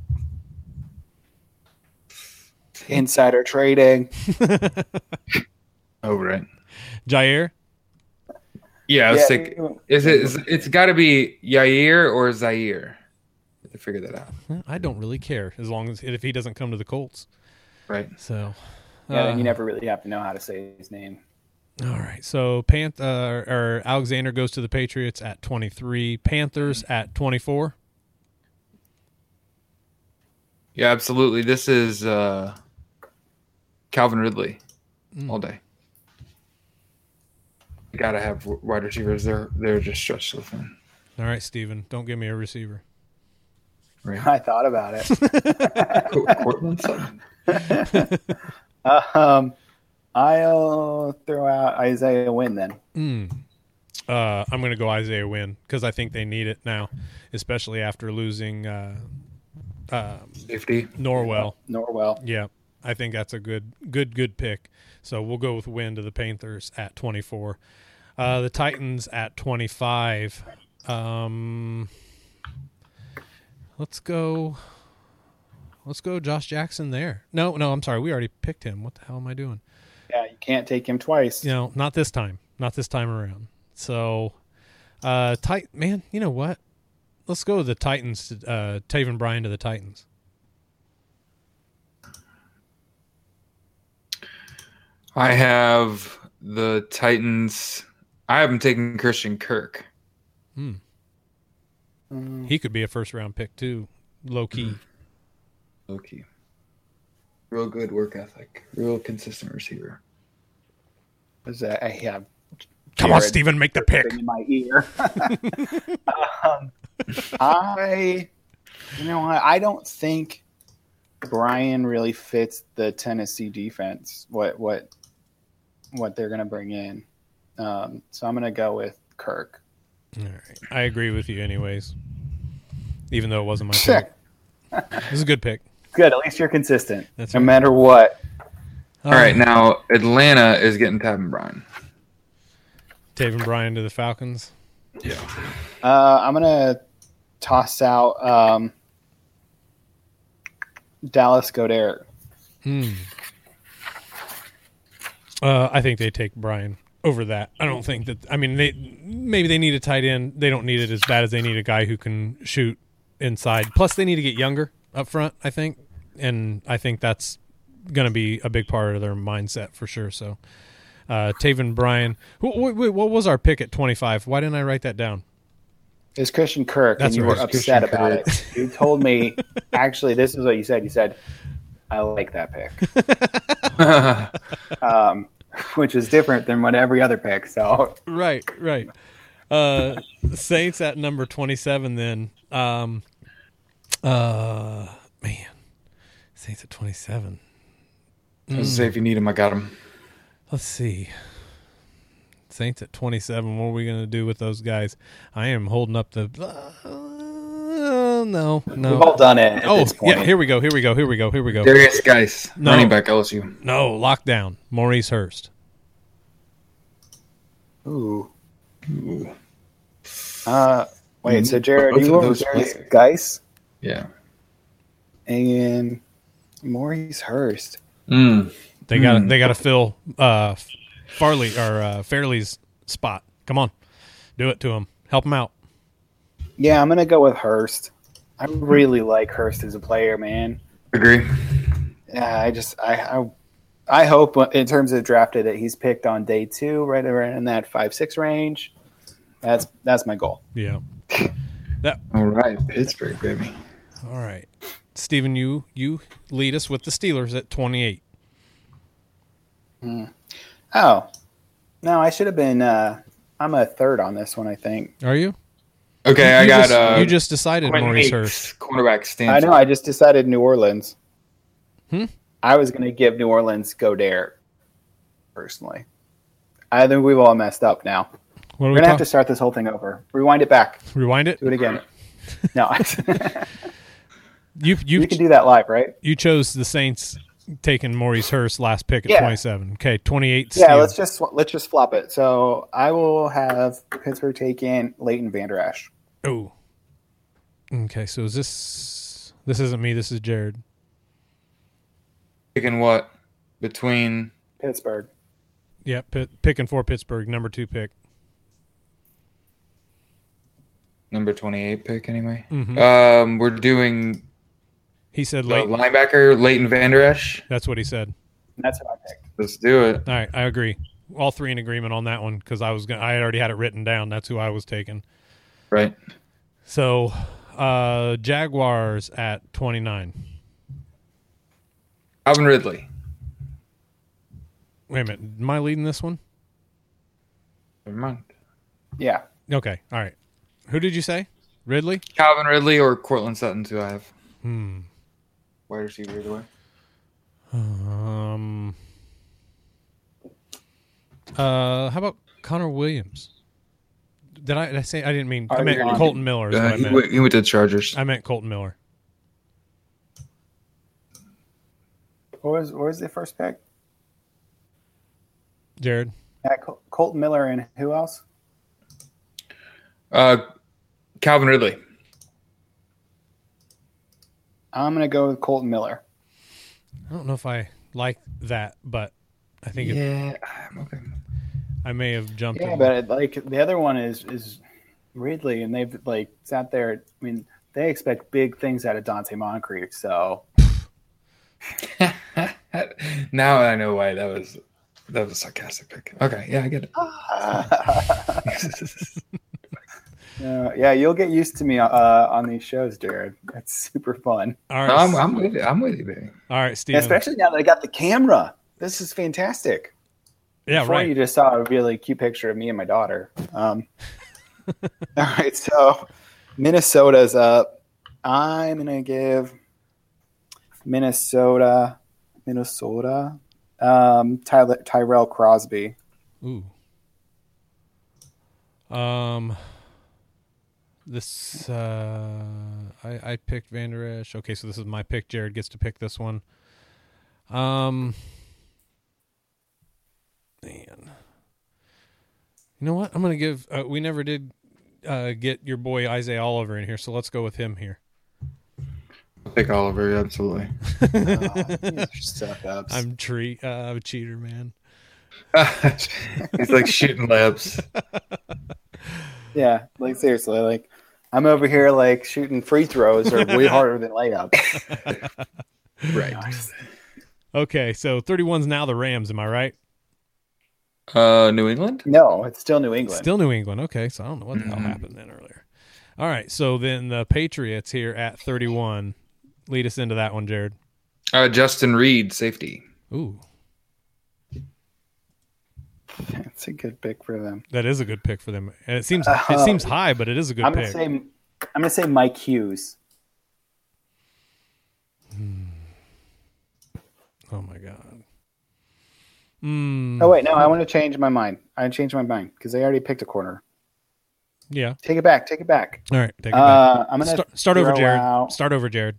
Insider trading. Over it. Jair? Yeah, let's take. It's got to be Yair or Zaire. To figure that out. I don't really care as long as if he doesn't come to the Colts. Right. So. Yeah, then you never really have to know how to say his name. All right. So Alexander goes to the Patriots at 23. Panthers at 24. Yeah, absolutely. This is Calvin Ridley all day. You gotta have wide receivers. They're just stretched so thin. All right, Steven. Don't give me a receiver. Right. I thought about it. Cortland Sutton. I'll throw out Isaiah Wynn then. I'm going to go Isaiah Wynn because I think they need it now, especially after losing safety Norwell. Yeah, I think that's a good pick. So we'll go with Wynn to the Panthers at 24. The Titans at 25. Let's go Josh Jackson there. No, I'm sorry. We already picked him. What the hell am I doing? Yeah, you can't take him twice. Not this time. Not this time around. So, man, you know what? Let's go with the Titans. Taven Bryan to the Titans. I have the Titans. I haven't taken Christian Kirk. He could be a first-round pick, too. Low-key. Low-key. Real good work ethic. Real consistent receiver. I have Come on, Steven, make the pick. in my ear. You know what? I don't think Bryan really fits the Tennessee defense. What they're going to bring in. So I'm going to go with Kirk. All right. I agree with you anyways, even though it wasn't my pick. It was a good pick. Good. At least you're consistent. That's no right. matter what. All right, now Atlanta is getting Taven Bryan. Taven Bryan to the Falcons. Yeah. I'm going to toss out Dallas Goedert. I think they take Bryan over that. I don't think that. I mean, maybe they need a tight end. They don't need it as bad as they need a guy who can shoot inside. Plus, they need to get younger up front, I think. And I think that's going to be a big part of their mindset for sure. So, Taven Bryan. Wait, what was our pick at 25? Why didn't I write that down? It's Christian Kirk, That's and you right. were upset Christian about Kirk. it. You told me, actually, this is what you said. You said, I like that pick. Which is different than what every other pick. So Right. Saints at number 27 then. Man. Saints at 27. Say if you need him, I got him. Let's see. Saints at 27. What are we going to do with those guys? I am holding up the... no. we've all done it. At Oh, this point. yeah, here we go. Darius Geis, No. running back LSU. No, lockdown. Maurice Hurst. Ooh. Ooh. Wait, so Jared, Both you of were those Darius players. Geis Yeah. and Maurice Hurst. They got to fill Fairley's spot. Come on. Do it to him. Help him out. Yeah, I'm gonna go with Hurst. I really like Hurst as a player, man. Agree. Yeah, I hope in terms of drafted that he's picked on day 2, right around in that 5-6 range. That's my goal. Yeah. All right, Pittsburgh, baby. All right. Steven, you lead us with the Steelers at 28. Oh, no, I should have been. I'm a third on this one, I think. Are you? Okay, I got. You just decided Quentin Maurice Hicks, Hurst. cornerback Stanford. I know. I just decided New Orleans. Hmm? I was going to give New Orleans Goedert, personally. I think we've all messed up now. What are We're we going to have talking? to start this whole thing over. Rewind it back. Rewind it. Do it again. No. You We can do that live, right? you chose the Saints taking Maurice Hurst last pick at Yeah. 27. Okay, 28. Yeah, Steel. let's just flop it. So I will have Pittsburgh take in Leighton Vander Esch. Oh. Okay, so is this isn't me, this is Jared. Picking what? Between Pittsburgh. Yeah, picking for Pittsburgh, number 2 pick. number 28 pick, anyway. Mhm. We're doing He said the late. linebacker, Leighton Vander Esch. That's what he said. That's what I picked. Let's do it. All right, I agree. All three in agreement on that one because I had already had it written down. That's who I was taking. Right. So, Jaguars at 29. Calvin Ridley. Wait a minute. Am I leading this one? Never mind. Yeah. Okay. All right. Who did you say? Ridley? Calvin Ridley or Cortland Sutton, who I have. Wide receiver either way. How about Connor Williams? Did I say? I didn't mean. I Are meant you on? Colton Miller. Is what I meant. He went to the Chargers. I meant Colton Miller. What was the first pick? Jared? Colton Miller and who else? Calvin Ridley. I'm going to go with Colton Miller. I don't know if I like that, but I think Okay. I may have jumped. Yeah, in. but like the other one is Ridley, and they've like sat there. I mean, they expect big things out of Dante Moncrief. So Now I know why that was a sarcastic pick. Okay, yeah, I get it. yeah, you'll get used to me on these shows, Jared. That's super fun. All No, right, I'm with you. I'm with you, baby. all right, Steven. Especially now that I got the camera. This is fantastic. Yeah, Before right. you just saw a really cute picture of me and my daughter. All right, so Minnesota's up. I'm gonna give Minnesota. Tyrell Crosby. Ooh. This I picked Van Der Esch. Okay, so this is my pick. Jared gets to pick this one. Man. You know what? I'm going to give we never did get your boy Isaiah Oliver in here, so let's go with him here. Pick Oliver, absolutely. Suck-ups. I'm a cheater, man. He's like shooting labs. Yeah, like seriously, like I'm over here like shooting free throws are way harder than layups. Right. Okay, so 31's now the Rams, am I right? New England? No, it's still New England. Still New England. Okay, so I don't know what the hell happened then earlier. All right, so then the Patriots here at 31. Lead us into that one, Jared. Justin Reed, safety. Ooh, It's a good pick for them. that is a good pick for them. And it seems high, but it is a good I'm pick. gonna say Mike Hughes. Oh my god. Oh wait, no, I want to change my mind. I changed my mind because they already picked a corner. Yeah. Take it back. All right, take it back. I'm gonna Start over, throw Jared. out- Start over, Jared.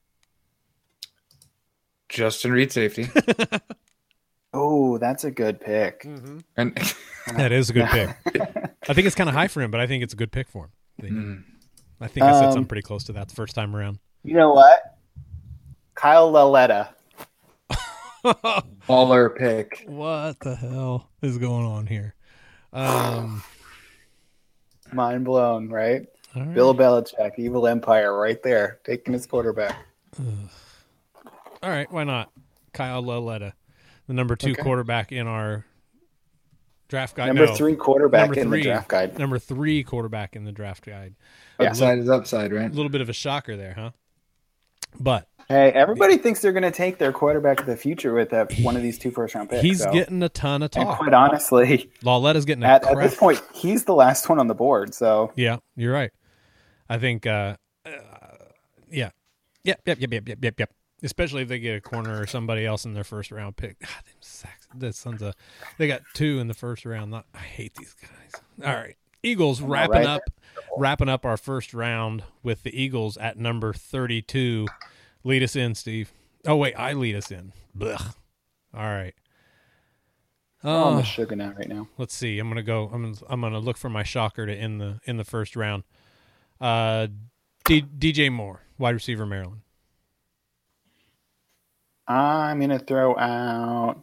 Justin Reed, safety. Oh, that's a good pick. And That is a good pick. I think it's kind of high for him, but I think it's a good pick for him. I think I said something pretty close to that the first time around. You know what? Kyle Laletta. baller pick. What the hell is going on here? Mind blown, right? All right. Bill Belichick, evil empire, right there, taking his quarterback. All right, why not? Kyle Laletta, the number 2 quarterback in our draft guide. Number 3 quarterback number in the 3 draft guide. Number 3 quarterback in the draft guide. Upside is upside, A right? little bit of a shocker there, huh? But Hey, everybody thinks they're going to take their quarterback of the future with one of these 2 first-round picks. he's so. getting a ton of And talk. quite honestly, Laletta's getting a at crap. this point, he's the last one on the board. So Yeah, you're right. I think, yeah. Yep. Especially if they get a corner or somebody else in their first round pick. God, them sacks. The Sons of, they got 2 in the first round. I hate these guys. All right, Eagles wrapping up our first round with the Eagles at number 32. Lead us in, Steve. Oh wait, I lead us in. Blech. All right. I'm a sugar now right now. Let's see. I'm gonna look for my shocker to end the first round. DJ Moore, wide receiver, Maryland. I'm going to throw out.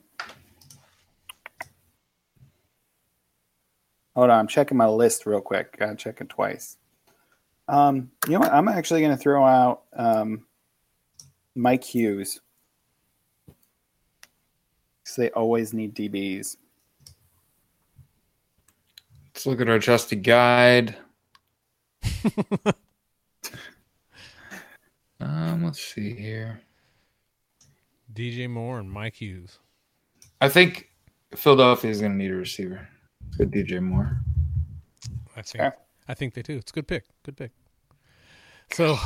Hold on, I'm checking my list real quick. Got to check it twice. You know what? I'm actually going to throw out Mike Hughes. Because they always need DBs. Let's look at our trusty guide. Let's see here. DJ Moore and Mike Hughes. I think Philadelphia is going to need a receiver. Good DJ Moore. I think they do. It's a good pick. Good pick. So,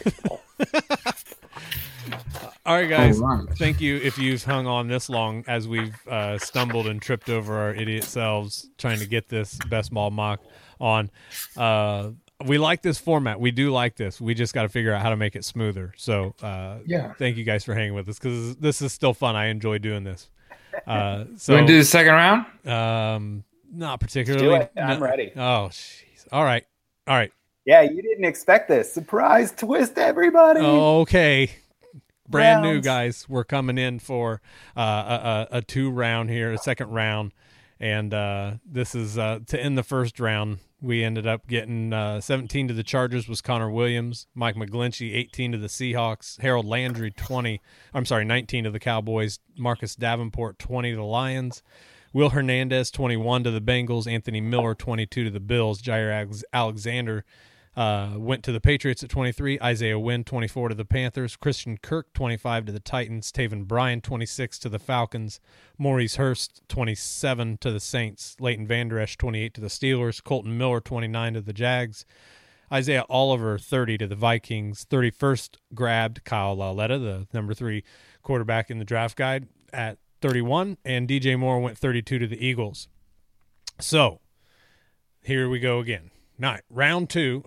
all right, guys. All right. Thank you if you've hung on this long as we've stumbled and tripped over our idiot selves trying to get this best ball mock on. We like this format. We do like this. We just got to figure out how to make it smoother. So, thank you guys for hanging with us because this is still fun. I enjoy doing this. So, You want to do the second round? Not particularly. Do it. I'm ready. Oh, jeez. All right. Yeah, you didn't expect this. Surprise twist, everybody. Okay. brand new Rounds. guys. We're coming in for a 2-round here, a second round. And this is to end the first round. We ended up getting 17 to the Chargers was Connor Williams, Mike McGlinchey 18 to the Seahawks, Harold Landry 19 to the Cowboys, Marcus Davenport 20 to the Lions, Will Hernandez 21 to the Bengals, Anthony Miller 22 to the Bills, Jair Alexander went to the Patriots at 23, Isaiah Wynn 24 to the Panthers, Christian Kirk 25 to the Titans, Taven Bryan 26 to the Falcons, Maurice Hurst 27 to the Saints, Leighton Vander Esch 28 to the Steelers, Colton Miller 29 to the Jags, Isaiah Oliver 30 to the Vikings, 31st grabbed Kyle Lauletta, the number 3 quarterback in the draft guide at 31, and DJ Moore went 32 to the Eagles. So here we go again. Round 2,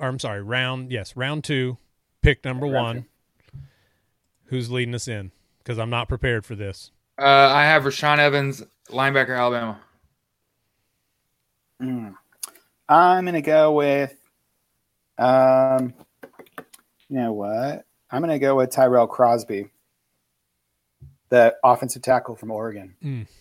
pick number 1. Who's leading us in? Because I'm not prepared for this. I have Rashaan Evans, linebacker, Alabama. I'm going to go with, you know what? I'm going to go with Tyrell Crosby, the offensive tackle from Oregon.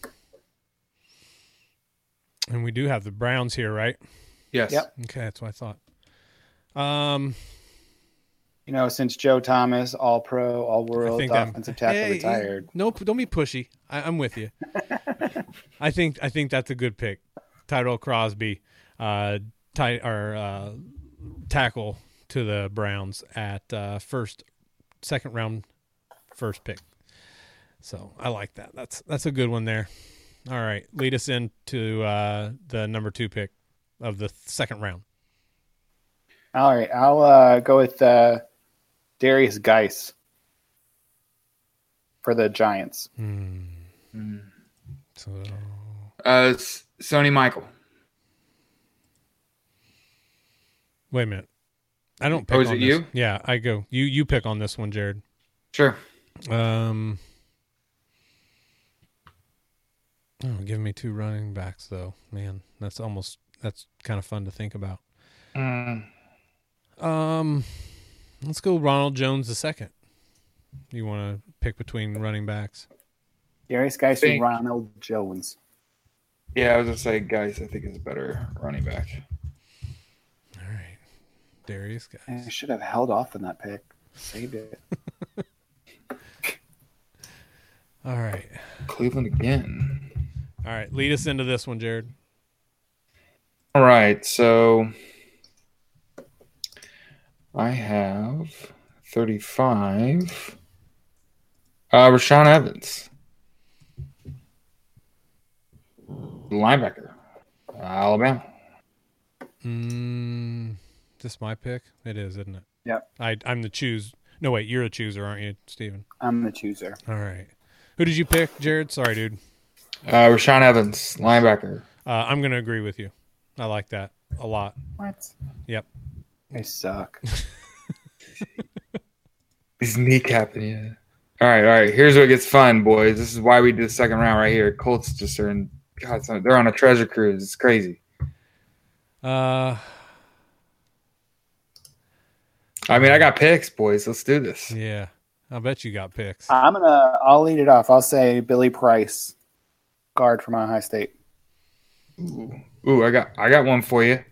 And we do have the Browns here, right? Yes. Yep. Okay, that's what I thought. You know, since Joe Thomas, All-Pro, All-World offensive tackle retired. Nope, don't be pushy. I'm with you. I think that's a good pick. Tyrell Crosby, tackle to the Browns at second round, first pick. So I like that. That's a good one there. All right, lead us into the number 2 pick of the second round. All right, I'll go with Darius Geis for the Giants. So Sony Michael. wait a minute. I don't pick Oh, is on it this. you? Yeah, I go. You pick on this one, Jared. Sure. Give me 2 running backs though. Man, that's kind of fun to think about. Let's go Ronald Jones II. You want to pick between running backs? Darius Geis and Ronald Jones. Yeah, I was going to say, guys, I think is a better running back. All right. Darius Geis. I should have held off on that pick. Saved it. All right. Cleveland again. All right. Lead us into this one, Jared. All right, so I have 35. Rashaan Evans, linebacker, Alabama. This my pick? It is, isn't it? Yep. I'm the choose. No, wait, you're a chooser, aren't you, Steven? I'm the chooser. All right. Who did you pick, Jared? Sorry, dude. Rashaan Evans, linebacker. I'm going to agree with you. I like that a lot. What? Yep. They suck. He's kneecapping you. All right. Here's what gets fun, boys. This is why we do the second round right here. Colts just are in. God, they're on a treasure cruise. It's crazy. I mean, I got picks, boys. Let's do this. Yeah. I bet you got picks. I'll lead it off. I'll say Billy Price, guard from Ohio State. Ooh, I got one for you.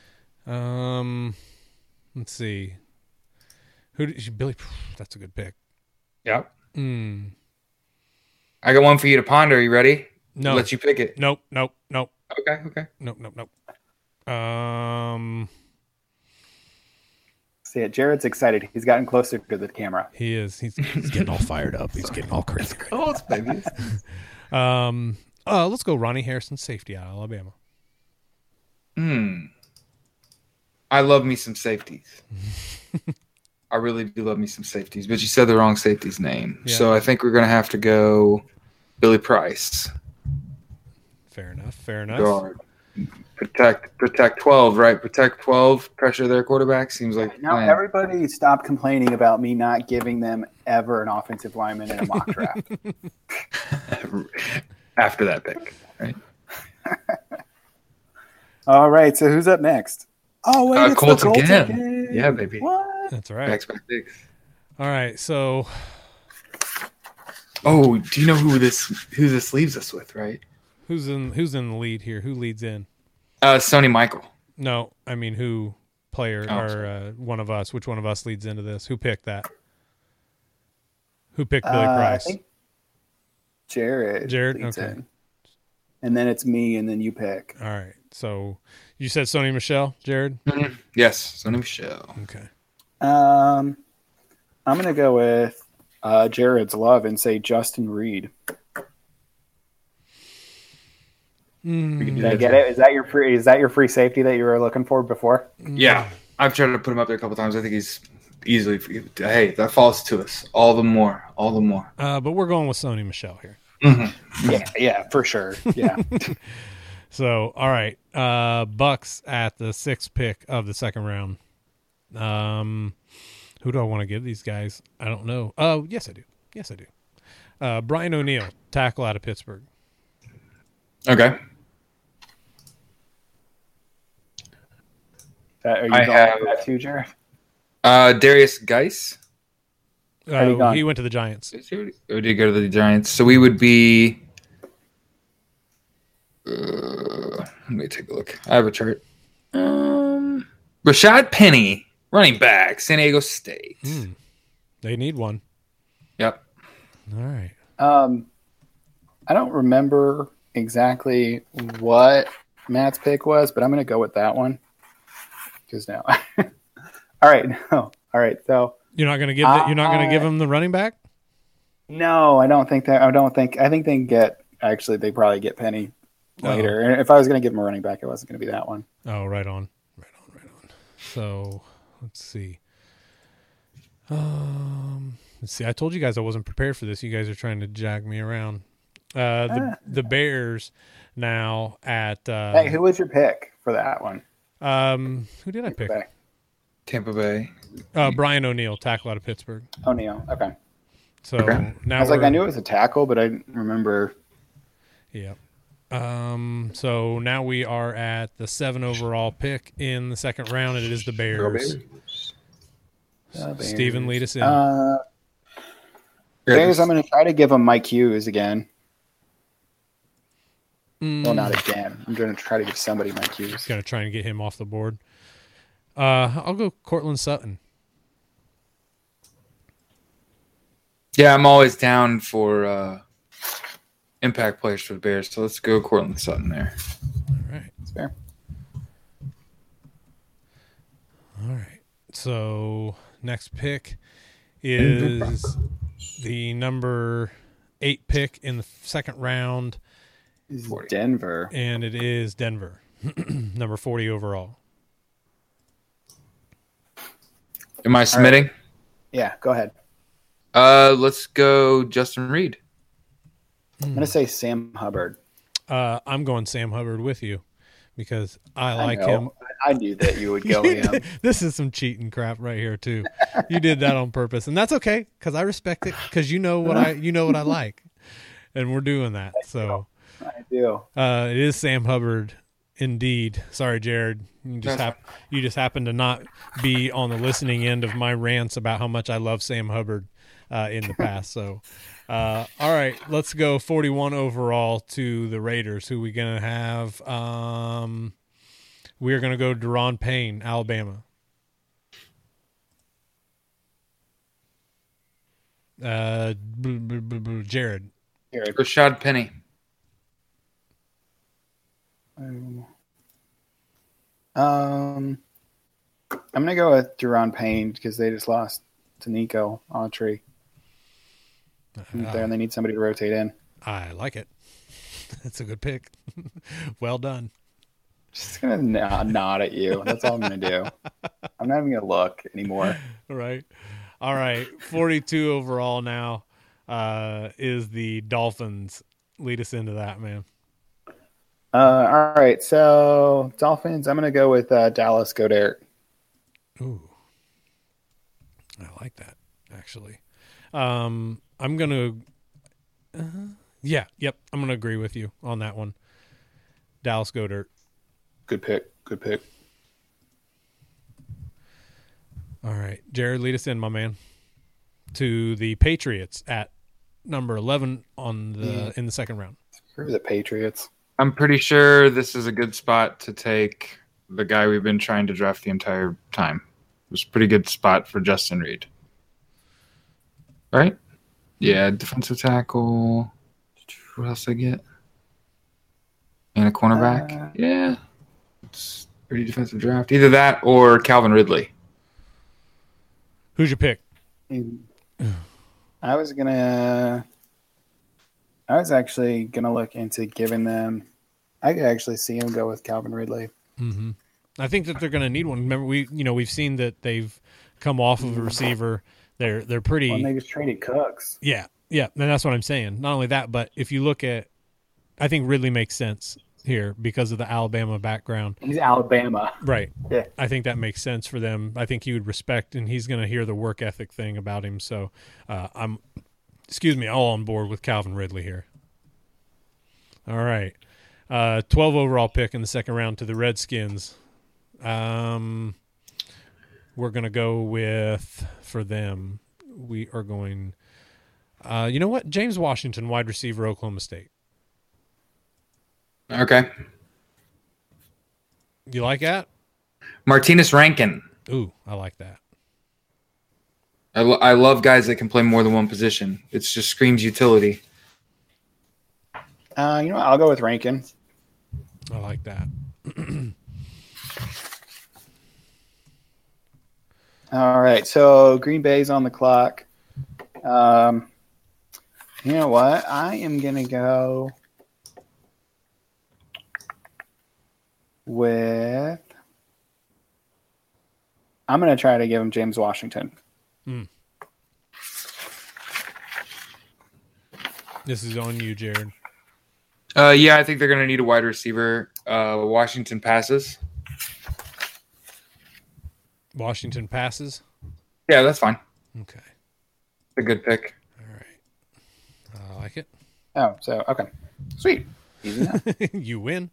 Let's see. Billy? That's a good pick. Yep. I got one for you to ponder. Are you ready? No. I'll let you pick it. Nope. Okay. Nope. See it. Jared's excited. He's gotten closer to the camera. He is. He's getting all fired up. He's getting all crazy. Oh, it's baby. Let's go Ronnie Harrison, safety out of Alabama. I love me some safeties. I really do love me some safeties, but you said the wrong safety's name. Yeah. So I think we're going to have to go Billy Price. Fair enough. Guard. Protect 12, right? Protect 12, pressure their quarterback. Seems like Now everybody stop complaining about me not giving them ever an offensive lineman in a mock draft. After that pick, right? All right, so who's up next? Oh, wait, it's Colts the Colts again. again. Yeah, baby. What? That's right. Back picks. All right, so Oh, do you know who this leaves us with? Right? Who's in the lead here? Who leads in? Sony Michael. No, I mean who player Oh, or one of us? Which one of us leads into this? Who picked that? Who picked Billy I Price? think Jared. Jared? leads Okay. in. And then it's me, and then you pick. All right. So you said Sony Michel, Jared? Yes, Sony Michel. Okay. I'm gonna go with Jared's love and say Justin Reed. Did I get it? Is that your free safety that you were looking for before? Yeah, I've tried to put him up there a couple times. I think he's easily. Hey, that falls to us. All the more. But we're going with Sony Michel here. Yeah, for sure. Yeah. So, all right. Bucks at the 6th pick of the second round. Who do I want to give these guys? I don't know. Oh, yes, I do. Brian O'Neill, tackle out of Pittsburgh. Okay. Are you I going have- with that too, Jared? Darius Geis. Already gone. He went to the Giants. Or did he go to the Giants? So we would be. Let me take a look. I have a chart. Rashad Penny, running back, San Diego State. They need one. Yep. All right. I don't remember exactly what Matt's pick was, but I'm going to go with that one. Because now, all right, no, all right. So You're not going to give you're not going to give him the running back? no, I don't think that. I think they can get. Actually, they probably get Penny later. And if I was going to give him a running back, it wasn't going to be that one. Oh, right on. So let's see. Let's see. I told you guys I wasn't prepared for this. You guys are trying to jag me around. The Bears now at. Hey, who was your pick for that one? Who did I pick? Okay. Tampa Bay. Brian O'Neill, tackle out of Pittsburgh. O'Neal. Okay. So Okay. now I was like, I knew it was a tackle, but I didn't remember. Yeah. So now we are at the 7 overall pick in the second round, and it is the Bears. Steven, lead us in. Bears, I'm going to try to give them Mike Hughes again. Well, not again. I'm going to try to give somebody Mike Hughes. Going to try and get him off the board. I'll go Cortland Sutton. Yeah, I'm always down for impact players for the Bears, so let's go Cortland Sutton there. All right. That's fair. All right. So next pick is the number 8 pick in the second round, This is Denver. and it is Denver, number 40 overall. Am I submitting? Yeah, go ahead. Let's go Justin Reed. I'm going to say Sam Hubbard. I'm going Sam Hubbard with you because I like know. him. I knew that you would go him. This is some cheating crap right here too. You did that on purpose, and that's okay because I respect it because you know what I like, and we're doing that. So I do. it is Sam Hubbard, indeed. Sorry, Jared. You just happen to not be on the listening end of my rants about how much I love Sam Hubbard in the past. So, all right, let's go 41 overall to the Raiders. Who we gonna have? We are gonna go Deron Payne, Alabama. Jared. Rashad Penny. I'm gonna go with Deron Payne because they just lost to Nico Autry. There, and they need somebody to rotate in. I like it. That's a good pick. Well done. Just gonna nod at you. That's all I'm gonna do. I'm not even gonna look anymore. All right. 42 overall now is the Dolphins. Lead us into that, man. All right, so Dolphins. I'm gonna go with Dallas Goedert. Ooh, I like that actually. I'm gonna, I'm gonna agree with you on that one. Dallas Goedert. Good pick. All right, Jared, lead us in, my man, to the Patriots at number 11 in the second round. Screw the Patriots. I'm pretty sure this is a good spot to take the guy we've been trying to draft the entire time. It was a pretty good spot for Justin Reed. Right? Yeah, defensive tackle. What else did I get? And a cornerback. Yeah. It's a pretty defensive draft. Either that or Calvin Ridley. Who's your pick? I was actually gonna look into giving them. I could actually see him go with Calvin Ridley. Mm-hmm. I think that they're going to need one. Remember, we've seen that they've come off of a receiver. They're pretty. Well, they just traded Cooks. Yeah, and that's what I'm saying. Not only that, but if you look at, I think Ridley makes sense here because of the Alabama background. He's Alabama, right? Yeah, I think that makes sense for them. I think he would respect, and he's going to hear the work ethic thing about him. So, I'm all on board with Calvin Ridley here. All right. 12 overall pick in the second round to the Redskins. We're going to go with, for them, we are going, you know what? James Washington, wide receiver, Oklahoma State. Okay. You like that? Martinez Rankin. Ooh, I like that. I love guys that can play more than one position. It just screams utility. You know what? I'll go with Rankin. I like that. All right, so Green Bay's on the clock. You know what? I am going to go with – I'm going to try to give him James Washington. This is on you, Jared. Yeah, I think they're going to need a wide receiver. Washington passes. Washington passes? Yeah, that's fine. Okay. It's a good pick. All right. I like it. Oh, so, okay. Sweet. Easy enough. You win.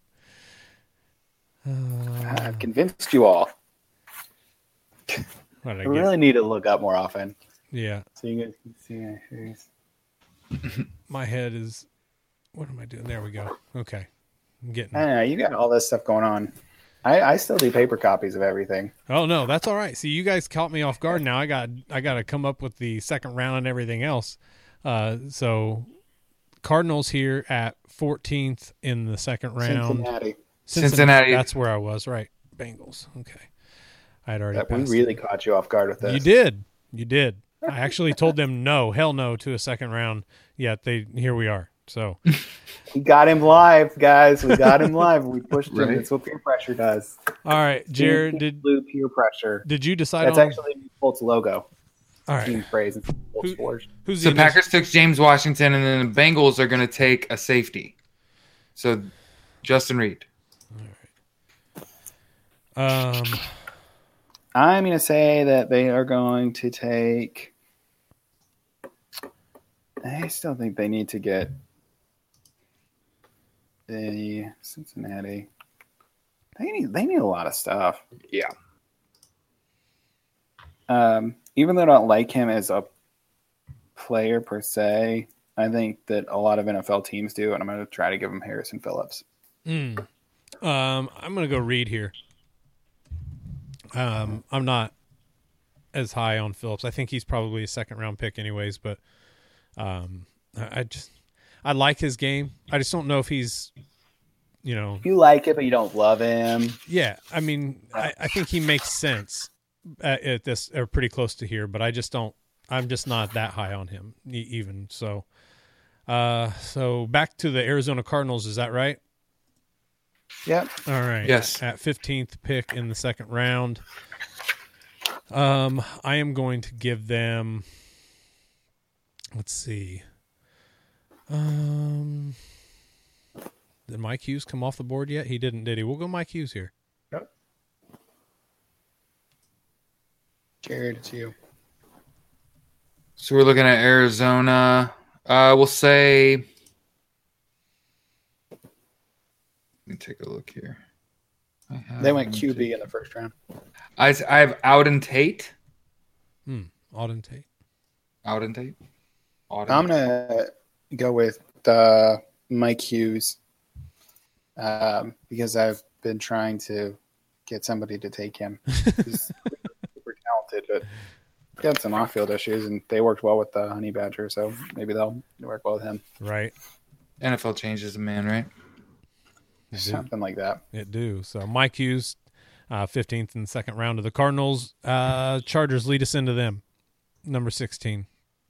I've convinced you all. What did I I get? really need to look up more often. Yeah. So you guys can see my face. My head is... What am I doing? There we go. Okay. I'm getting... I don't know. You got all this stuff going on. I still do paper copies of everything. Oh, no. That's all right. See, you guys caught me off guard now. I got to come up with the second round and everything else. So, Cardinals here at 14th in the second round. Cincinnati. That's where I was. Right. Bengals. Okay. I had already We passed really caught you off guard with this. You did. I actually told them hell no to a second round. Yet here we are. So we got him live, guys. We got him live. We pushed him. That's what peer pressure does. All right, Jared. Blue peer pressure. Did you decide? That's actually Colts logo. All right. Team phrase. So Packers took James Washington, and then the Bengals are going to take a safety. So Justin Reed. All right. I'm going to say that they are going to take. I still think they need to get the Cincinnati. They need a lot of stuff. Yeah. Even though I don't like him as a player per se, I think that a lot of NFL teams do, and I'm going to try to give him Harrison Phillips. I'm going to go Reed here. I'm not as high on Phillips. I think he's probably a second round pick anyways, but I like his game. I just don't know if he's, you like it, but you don't love him. Yeah. I mean, I think he makes sense at this, or pretty close to here, but I'm just not that high on him even. So back to the Arizona Cardinals. Is that right? Yep. All right. Yes. At 15th pick in the second round, I am going to give them. Let's see. Did Mike Hughes come off the board yet? He didn't, did he? We'll go Mike Hughes here. Yep. Jared, it's you. So we're looking at Arizona. We'll say. Let me take a look here. They went QB in the first round. I have Auden Tate. Auden Tate. Auden Tate. I'm gonna go with Mike Hughes because I've been trying to get somebody to take him. He's super talented, but he had some off-field issues, and they worked well with the Honey Badger, so maybe they'll work well with him. Right. NFL changes a man, right? Something like that. It do. So Mike Hughes, 15th in the second round of the Cardinals. Chargers lead us into them. Number 16.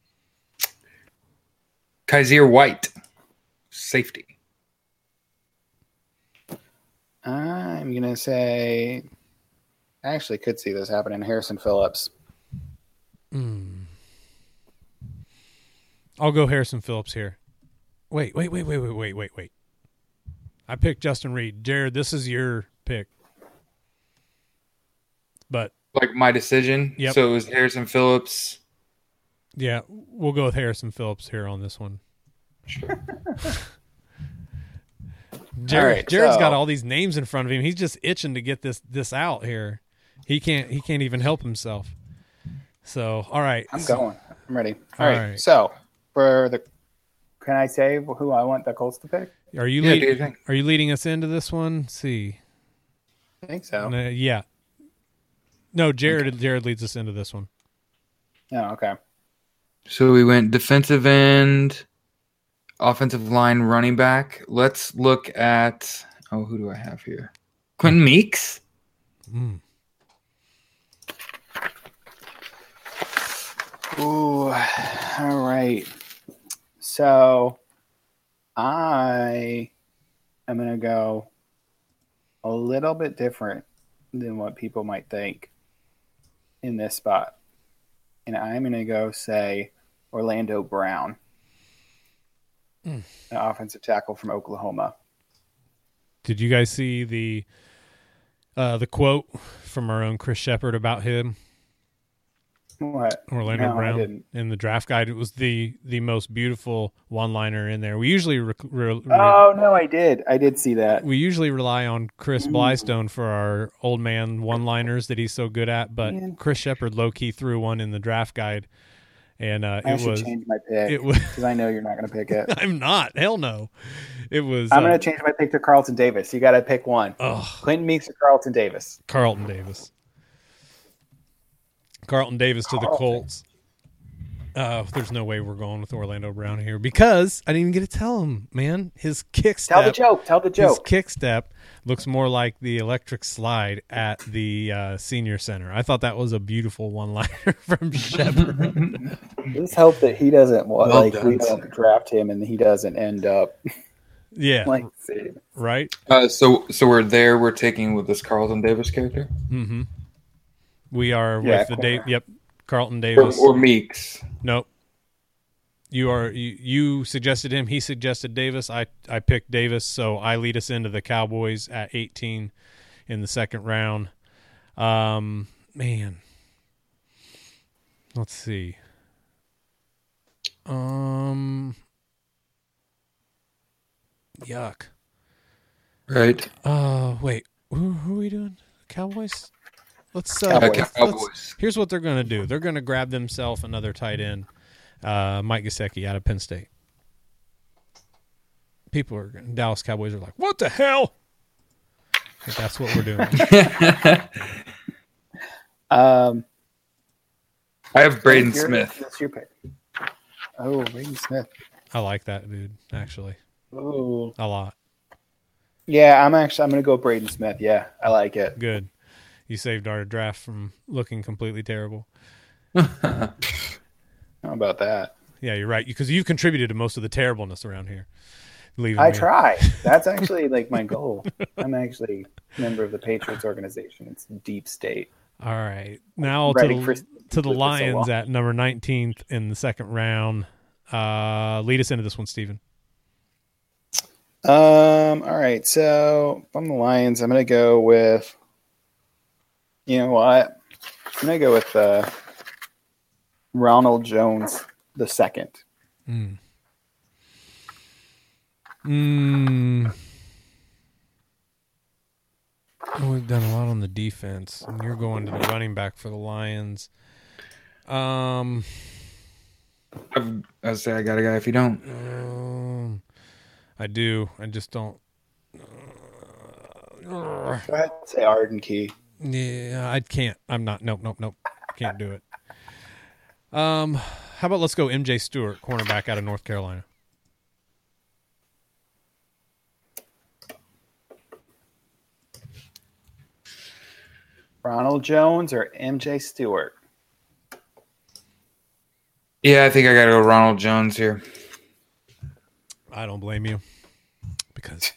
Kaiser White, safety. I'm going to say I actually could see this happening. Harrison Phillips. I'll go Harrison Phillips here. Wait. I picked Justin Reed. Jared, this is your pick. But Like my decision. Yep. So it was Harrison Phillips. yeah, we'll go with Harrison Phillips here on this one. Sure. Jared's so- got all these names in front of him. He's just itching to get this out here. He can't even help himself. So, all right. I'm going. I'm ready. All All right. right. So can I say who I want the Colts to pick? Are you Yeah, do your thing. Are you leading us into this one? Let's see. I think so. Yeah. No, Jared leads us into this one. Oh, okay. So we went defensive end, offensive line, running back. Let's look at who do I have here? Quentin Meeks. Ooh, all right. So I am going to go a little bit different than what people might think in this spot. And I'm going to go say Orlando Brown, an offensive tackle from Oklahoma. Did you guys see the quote from our own Chris Shepard about him? What? Orlando No, I Brown didn't. in the draft guide. It was the most beautiful one-liner in there. We usually Oh, no, I did. I did see that. we usually rely on Chris Blystone for our old man one-liners that he's so good at, but Man. Chris Shepard low-key threw one in the draft guide, and I it should was. change my pick It was. because I know you're not going to pick it. I'm not. Hell no. It was. I'm going to change my pick to Carlton Davis. You got to pick one. Oh, Clinton Meeks or Carlton Davis? Carlton Davis. Carlton Davis to the Colts. There's no way we're going with Orlando Brown here because I didn't even get to tell him, man. His kick step. Tell the joke. Tell the His joke. kick step looks more like the electric slide at the senior center. I thought that was a beautiful one-liner from Shepard. Just hope that he doesn't Well we done. don't draft him and he doesn't end up Yeah, like Sid. right? So we're there. We're taking with this Carlton Davis character Mm-hmm. We are Yeah, with the corner. Yep, Carlton Davis. or Meeks. Nope. You suggested him. He suggested Davis. I picked Davis, so I lead us into the Cowboys at 18 in the second round. Man, let's see. Yuck. Right. Wait. Who are we doing? Cowboys. Let's Cowboys. here's what they're going to do. They're going to grab themselves another tight end, Mike Gesicki out of Penn State. Dallas Cowboys are like, what the hell? But that's what we're doing. I have Braden Your- Smith. That's your pick. Oh, Braden Smith. I like that dude, actually. Oh, A lot. yeah. I'm going to go Braden Smith. Yeah, I like it. Good. You saved our draft from looking completely terrible. How about that? Yeah, you're right. Because you've contributed to most of the terribleness around here. Leaving I me. try. That's actually like my goal. I'm actually a member of the Patriots organization. It's deep state. All right. Now Ready to for- the for so Lions long. at number 19th in the second round. Lead us into this one, Steven. All right. So from the Lions, I'm going to go with, you know what? I'm going to go with Ronald Jones the second. We've done a lot on the defense, and you're going to the running back for the Lions. I say I got a guy if you don't. I do. I just don't. Go ahead and say Arden Key. Yeah, I can't. I'm not. Nope. Can't do it. How about let's go MJ Stewart, cornerback out of North Carolina. Ronald Jones or MJ Stewart? Yeah, I think I got to go Ronald Jones here. I don't blame you because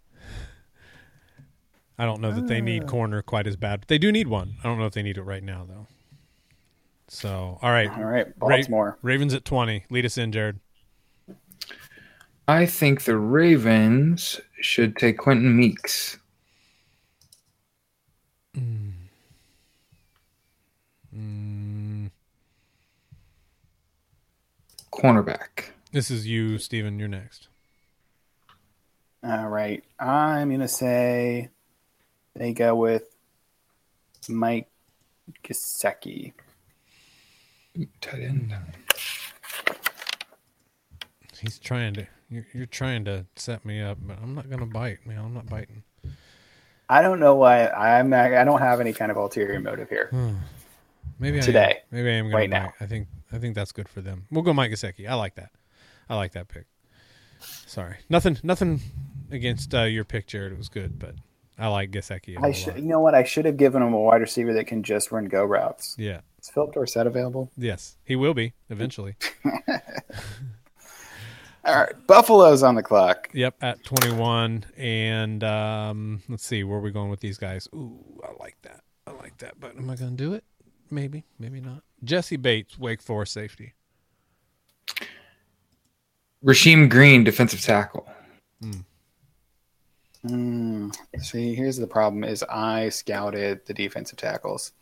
I don't know that they need corner quite as bad, but they do need one. I don't know if they need it right now though. So, all right, Baltimore. Ravens at 20. Lead us in, Jared. I think the Ravens should take Quentin Meeks. Cornerback. This is you, Steven. You're next. All right. I'm going to say they go with Mike Gesicki. Tight end. He's trying to. You're trying to set me up, but I'm not going to bite, man. I'm not biting. I don't know why I don't have any kind of ulterior motive here. Maybe today. Maybe I am going right to now. I think that's good for them. We'll go Mike Gesicki. I like that. I like that pick. Sorry, nothing against your pick, Jared. It was good, but I like Gesicki. You know what? I should have given him a wide receiver that can just run go routes. Yeah. Is Philip Dorsett available? Yes, he will be eventually. All right, Buffalo's on the clock. Yep, at 21, and let's see where are we going with these guys. Ooh, I like that. But am I going to do it? Maybe not. Jesse Bates, Wake Forest safety. Rasheem Green, defensive tackle. See, here's the problem: is I scouted the defensive tackles.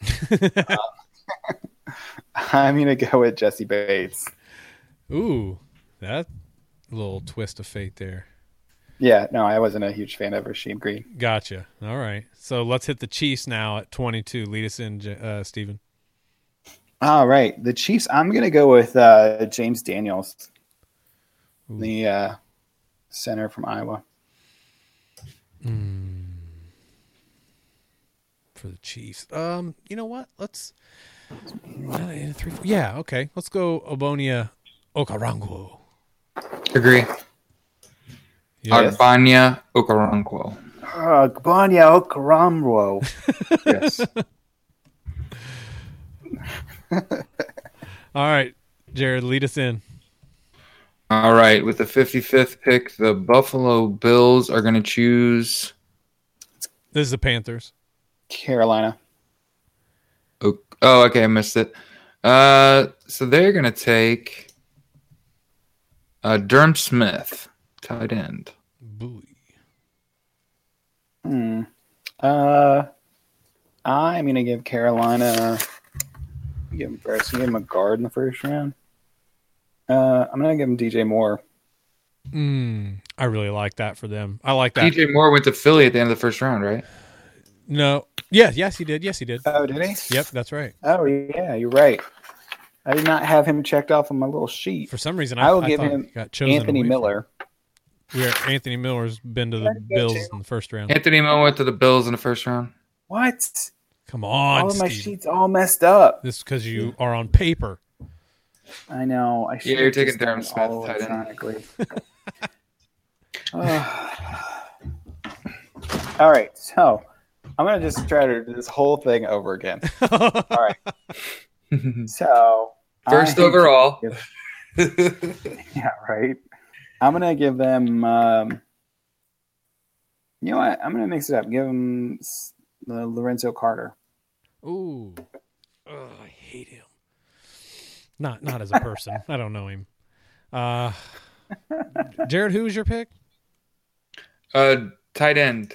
I'm gonna go with Jesse Bates. Ooh, that little twist of fate there. Yeah, no, I wasn't a huge fan of Rasheem Green. Gotcha. All right, so let's hit the Chiefs now at 22. Lead us in, Steven. All right, the Chiefs. I'm gonna go with James Daniels, the center from Iowa. For the Chiefs. You know what? Let's yeah, okay. Let's go Obonia Okoronkwo. Agree. Yes. Arbanya Okoronkwo. Gbanya Okoronkwo. Yes. All right, Jared, lead us in. All right. With the 55th pick, the Buffalo Bills are going to choose. This is the Panthers. Carolina. Oh, okay. I missed it. So they're going to take Durham Smith, tight end. Booey. I'm going to give Carolina. Give him a guard in the first round. I'm going to give him DJ Moore. I really like that for them. I like that. DJ Moore went to Philly at the end of the first round, right? No. Yes, he did. Oh, did he? Yep, that's right. Oh, yeah, you're right. I did not have him checked off on my little sheet. For some reason, I will I give thought him he got chosen Anthony away Miller. Anthony Miller's been to the Bills in the first round. Anthony Miller went to the Bills in the first round. What? Come on, All of my Steve. sheets all messed up. This is because you are on paper. I know. I should you're taking Durham Smith, all tight end. electronically. All right, so I'm gonna just try to do this whole thing over again. All right. So First overall. Yeah, right. I'm gonna give them. You know what? I'm gonna mix it up. Give them the Lorenzo Carter. Ooh, I hate him. Not as a person. I don't know him. Jared, who was your pick? Tight end.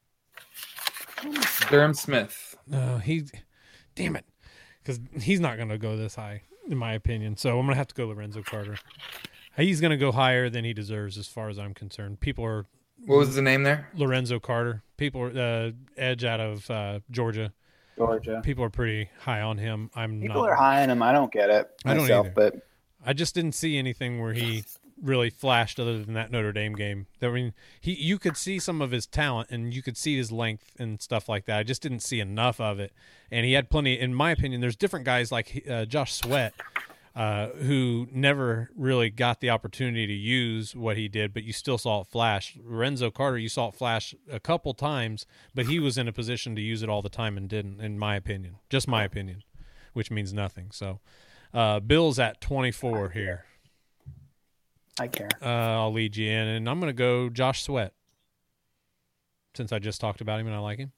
Durham Smith. Damn it, because he's not going to go this high, in my opinion. So I'm going to have to go Lorenzo Carter. He's going to go higher than he deserves, as far as I'm concerned. People are. What was the name there? Lorenzo Carter. People are edge out of Georgia. People are pretty high on him. People are high on him. I don't get it myself, I don't either. I just didn't see anything where he really flashed other than that Notre Dame game. I mean, you could see some of his talent and you could see his length and stuff like that. I just didn't see enough of it. And he had plenty, in my opinion, there's different guys like Josh Sweat who never really got the opportunity to use what he did, but you still saw it flash. Lorenzo Carter, you saw it flash a couple times, but he was in a position to use it all the time and didn't, in my opinion. Just my opinion, which means nothing. So Bill's at 24 here. I care. I'll lead you in, and I'm going to go Josh Sweat since I just talked about him and I like him.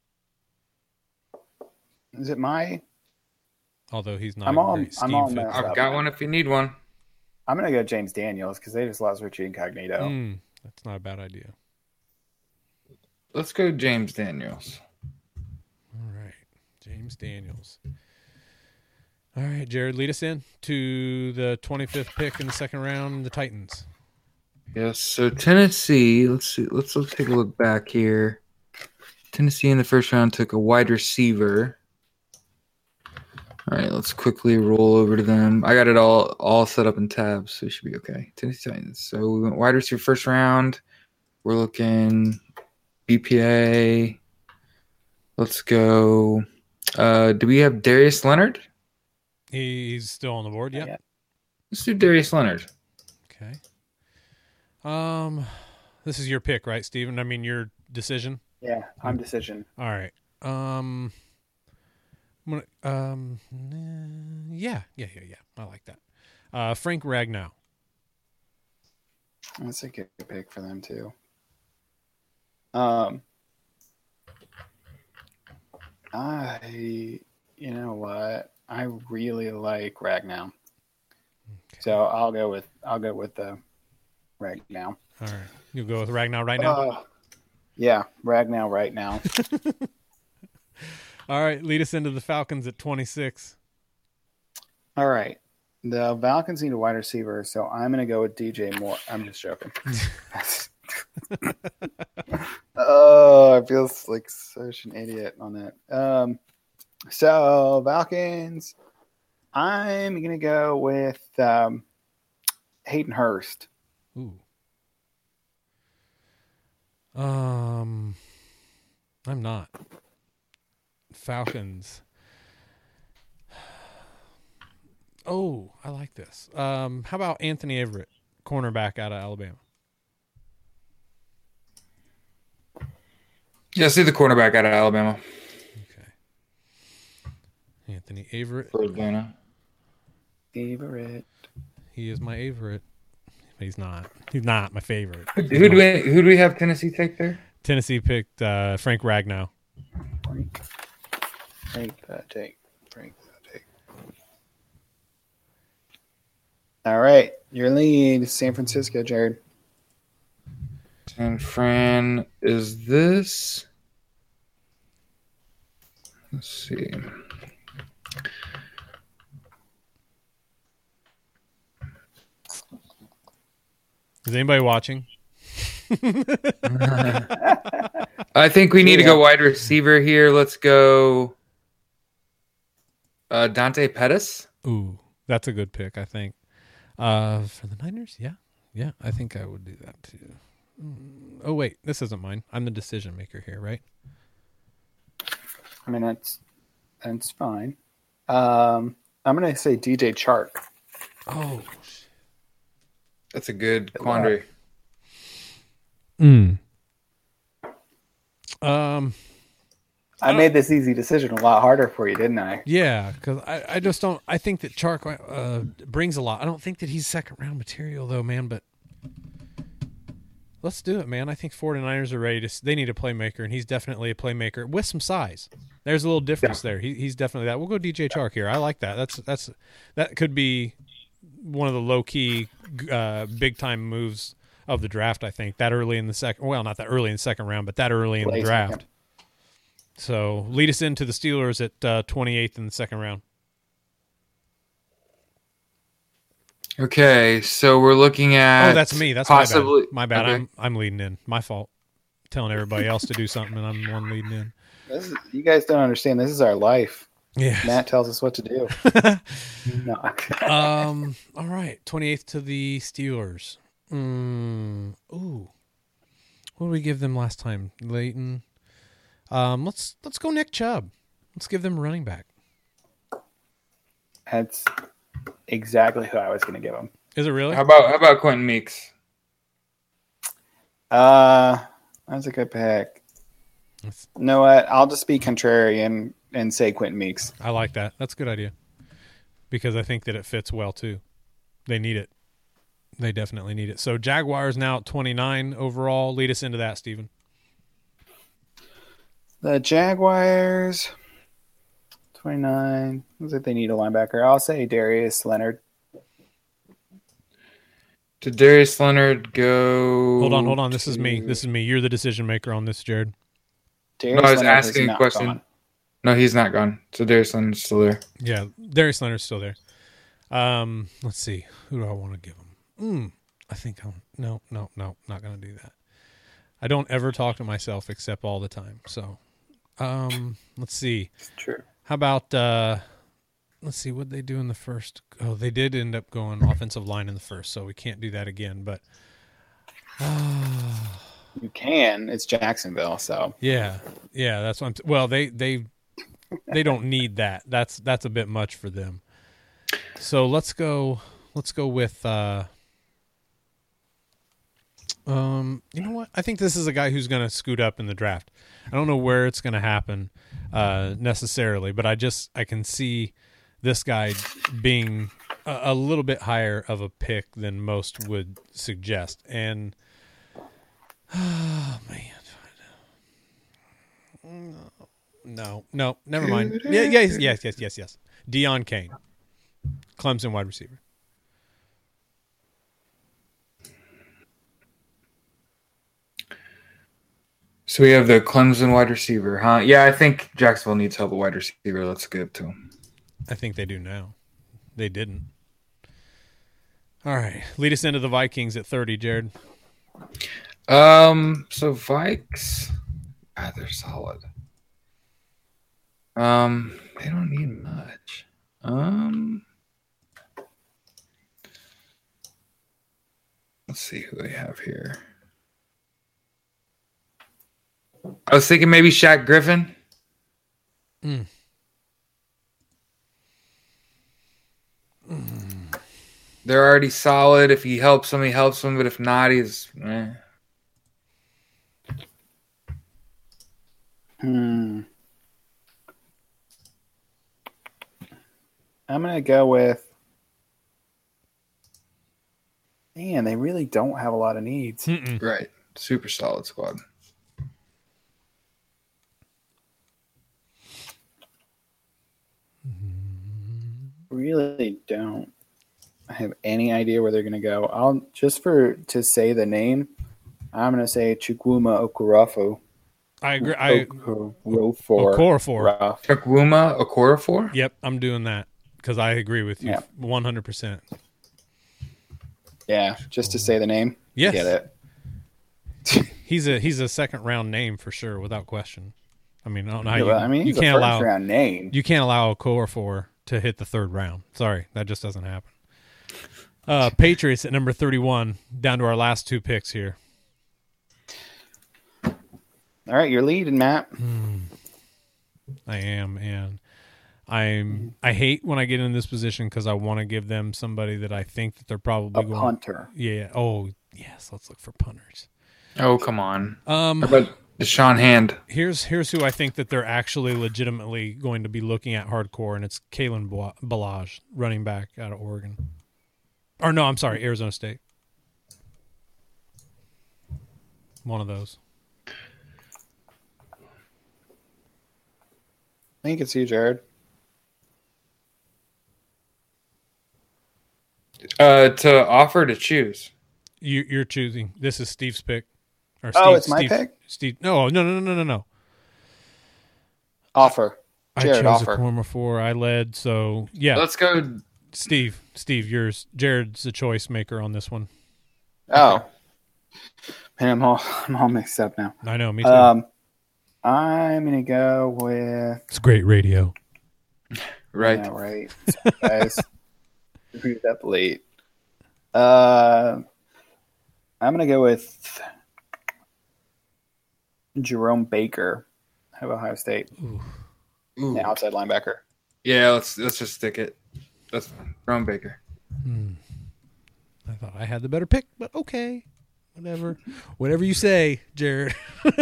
Is it my? Although he's not. I'm all messed I've up. got one if you need one. I'm going to go James Daniels because they just lost Richie Incognito. That's not a bad idea. Let's go James Daniels. All right, James Daniels. All right, Jared, lead us in to the 25th pick in the second round, the Titans. Yes, so Tennessee, let's see. Let's take a look back here. Tennessee in the first round took a wide receiver. All right, let's quickly roll over to them. I got it all set up in tabs, so it should be okay. Tennessee Titans. So we went wide receiver first round. We're looking BPA. Let's go. Do we have Darius Leonard? He's still on the board, yeah. Let's do Darius Leonard. Okay. This is your pick, right, Steven? I mean, your decision? Yeah, I'm decision. All right. Yeah. I like that. Frank Ragnow. That's a good pick for them too. You know what? I really like Ragnow. Okay. So I'll go with the Ragnow. All right. You'll go with Ragnow right now? Yeah, Ragnow right now. All right, lead us into the Falcons at 26. All right. The Falcons need a wide receiver, so I'm going to go with DJ Moore. I'm just joking. Oh, I feel like such an idiot on that. So Falcons, I'm going to go with Hayden Hurst. Ooh. I'm not. Falcons. Oh, I like this. How about Anthony Everett, cornerback out of Alabama? Yeah, see the cornerback out of Alabama. Okay. Anthony Everett. For Atlanta. Everett. He is my favorite. He's not. He's not my favorite. Who do we have Tennessee take there? Tennessee picked Frank Ragnow. Frank take. All right, your lead, San Francisco, Jared. San Fran is this. Let's see. Is anybody watching? I think we need to go wide receiver here. Let's go Dante Pettis. Ooh, that's a good pick, I think. For the Niners, yeah, I think I would do that too. Oh wait, this isn't mine. I'm the decision maker here, right? I mean that's fine. I'm gonna say DJ Chark. Oh, that's a good quandary. I made this easy decision a lot harder for you, didn't I? Yeah, because I just don't. I think that Chark brings a lot. I don't think that he's second round material though, man. But let's do it, man. I think 49ers are ready to. They need a playmaker, and he's definitely a playmaker with some size. There's a little difference there. He's definitely that. We'll go DJ Chark here. I like that. That could be one of the low key, big time moves of the draft. I think that early in the second. Well, not that early in the second round, but that early in the draft. So lead us into the Steelers at 28th in the second round. Okay, so we're looking at. Oh, that's me. That's possibly my bad. Okay. I'm leading in. My fault. Telling everybody else to do something, and I'm the one leading in. You guys don't understand. This is our life. Yeah. Matt tells us what to do. No. All right. 28th to the Steelers. Ooh. What did we give them last time? Leighton. Let's go Nick Chubb. Let's give them a running back. That's exactly who I was going to give him. Is it really? How about Quentin Meeks? That's a good pick. You know what? I'll just be contrarian and say Quentin Meeks. I like that. That's a good idea. Because I think that it fits well, too. They need it. They definitely need it. So Jaguars now at 29 overall. Lead us into that, Steven. The Jaguars, 29. Looks like they need a linebacker. I'll say Darius Leonard. Did Darius Leonard go? Hold on. This is me. You're the decision maker on this, Jared. Darius No, I was Leonard asking is a not question. gone. No, he's not gone. So Darius Leonard's still there. Yeah, Darius Leonard's still there. Let's see. Who do I want to give him? I think no, not going to do that. I don't ever talk to myself except all the time. So, let's see. It's true. How about let's see what they do in the first. Oh, they did end up going offensive line in the first, so we can't do that again. But You can. It's Jacksonville, so. yeah, that's what well, they don't need that. That's a bit much for them. So let's go with you know what? I think this is a guy who's going to scoot up in the draft. I don't know where it's going to happen necessarily, but I can see this guy being a little bit higher of a pick than most would suggest. And oh man, no, never mind. Yes. Deion Kane, Clemson wide receiver. So we have the Clemson wide receiver, huh? Yeah, I think Jacksonville needs help at wide receiver. Let's give it to him. I think they do now. They didn't. All right. Lead us into the Vikings at 30, Jared. So Vikes, they're solid. They don't need much. Let's see who they have here. I was thinking maybe Shaq Griffin. They're already solid. If he helps him, he helps him. But if not, he's I'm going to go with... Man, they really don't have a lot of needs. right. Super solid squad. Really don't have any idea where they're going to go. I'll just to say the name, I'm going to say Chukwuma Okorafor. I agree. Okorafor. Chukwuma Okorafor? Yep, I'm doing that because I agree with you 100%. Yeah, just to say the name. Yes. Get it. He's a second round name for sure, without question. I mean, I don't know how he's a first round name. You can't allow Okorafor to hit the third round. Sorry, that just doesn't happen. Patriots at number 31, down to our last two picks here. All right, you're leading, Matt. I am, and I hate when I get in this position because I want to give them somebody that I think that they're probably going. Punter. Yeah. Oh, yes. Let's look for punters. Oh, come on. How about Deshaun Hand? Here's who I think that they're actually legitimately going to be looking at hardcore, and it's Kalen Ballage, running back out of Oregon. Or no, I'm sorry, Arizona State. One of those. I think it's you, Jared. To offer to choose. You're choosing. This is Steve's pick. Or it's my pick? Steve. No. Offer. I Jared, chose offer. a corner four. I led. So yeah. Let's go. Steve, yours. Jared's the choice maker on this one. Oh, man, I'm all mixed up now. I know. Me too. I'm gonna go with. It's great radio. Right. Yeah, right. So, guys, who's up late? I'm gonna go with Jerome Baker of Ohio State. Ooh. Yeah, outside linebacker. Yeah, let's just stick it. That's fine. Jerome Baker. I thought I had the better pick, but okay. Whatever you say, Jared.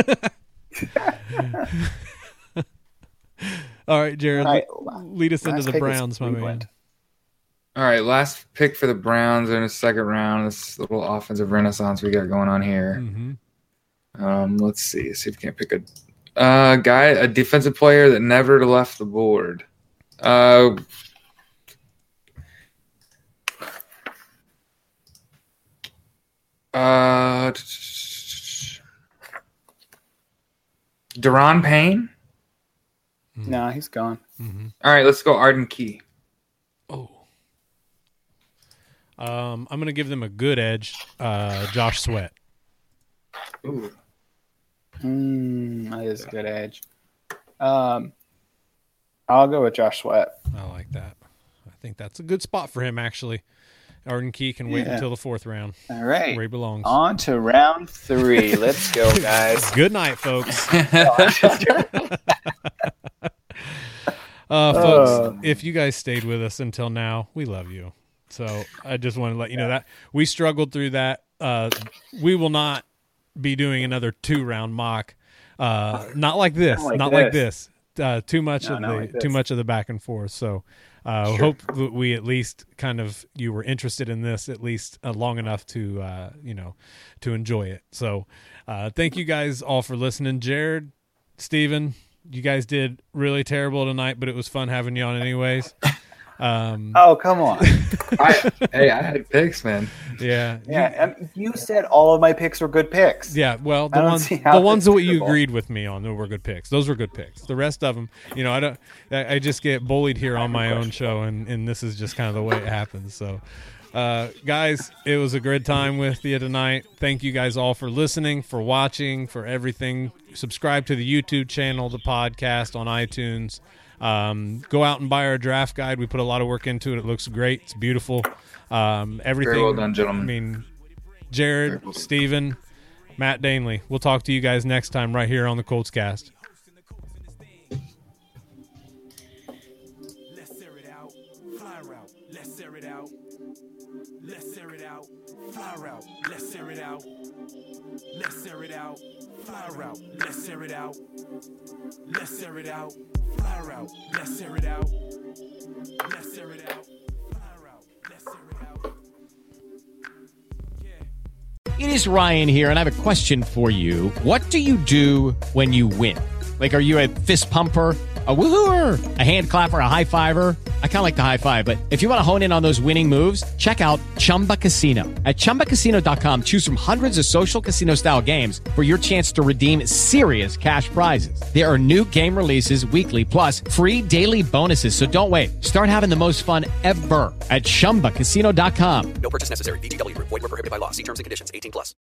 All right, Jared, lead us into the Browns, my man. All right, last pick for the Browns in the second round. This little offensive renaissance we got going on here. Mm-hmm. Let's see if we can pick a defensive player that never left the board. Deron Payne? No, he's gone. Mm-hmm. All right, let's go Arden Key. Oh. I'm going to give them a good edge. Josh Sweat. Ooh. That is a good edge. I'll go with Josh Sweat. I like that. I think that's a good spot for him, actually. Arden Key can wait until the fourth round. All right. Where he belongs. On to round 3. Let's go, guys. Good night, folks. Folks, if you guys stayed with us until now, we love you. So I just want to let you know that we struggled through that. We will not be doing another 2-round mock. Not like this. Not like this. Too much of the back and forth. So hope that we at least you were interested in this at least long enough to to enjoy it. So thank you guys all for listening. Jared, Steven, you guys did really terrible tonight, but it was fun having you on anyways. Oh, come on. I had picks, man. Yeah. You said all of my picks were good picks. Yeah, well, the ones that you agreed with me on were good picks. Those were good picks. The rest of them, I just get bullied here on my own show, and this is just kind of the way it happens. So, guys, it was a good time with you tonight. Thank you guys all for listening, for watching, for everything. Subscribe to the YouTube channel, the podcast on iTunes. Go out and buy our draft guide. We put a lot of work into it. It looks great. It's beautiful. Everything. Very well done, gentlemen. I mean, Jared, Steven, Matt Danley. We'll talk to you guys next time right here on the Colts Cast. Let's air it out. Fly route. Let's air it out. Let's air it out. Fly route. Let's air it out. Let's air it out. Fly route. Let's air it out. Let's air it out. Fly route. Let's air it out. Let's air it out. Fly route. Let's air it out. Yeah. It is Ryan here, and I have a question for you. What do you do when you win? Like, are you a fist pumper, a woohooer, a hand clapper, a high fiver? I kind of like the high five, but if you want to hone in on those winning moves, check out Chumba Casino. At ChumbaCasino.com, choose from hundreds of social casino-style games for your chance to redeem serious cash prizes. There are new game releases weekly, plus free daily bonuses, so don't wait. Start having the most fun ever at ChumbaCasino.com. No purchase necessary. VGW Group. Void where prohibited by law. See terms and conditions. 18+.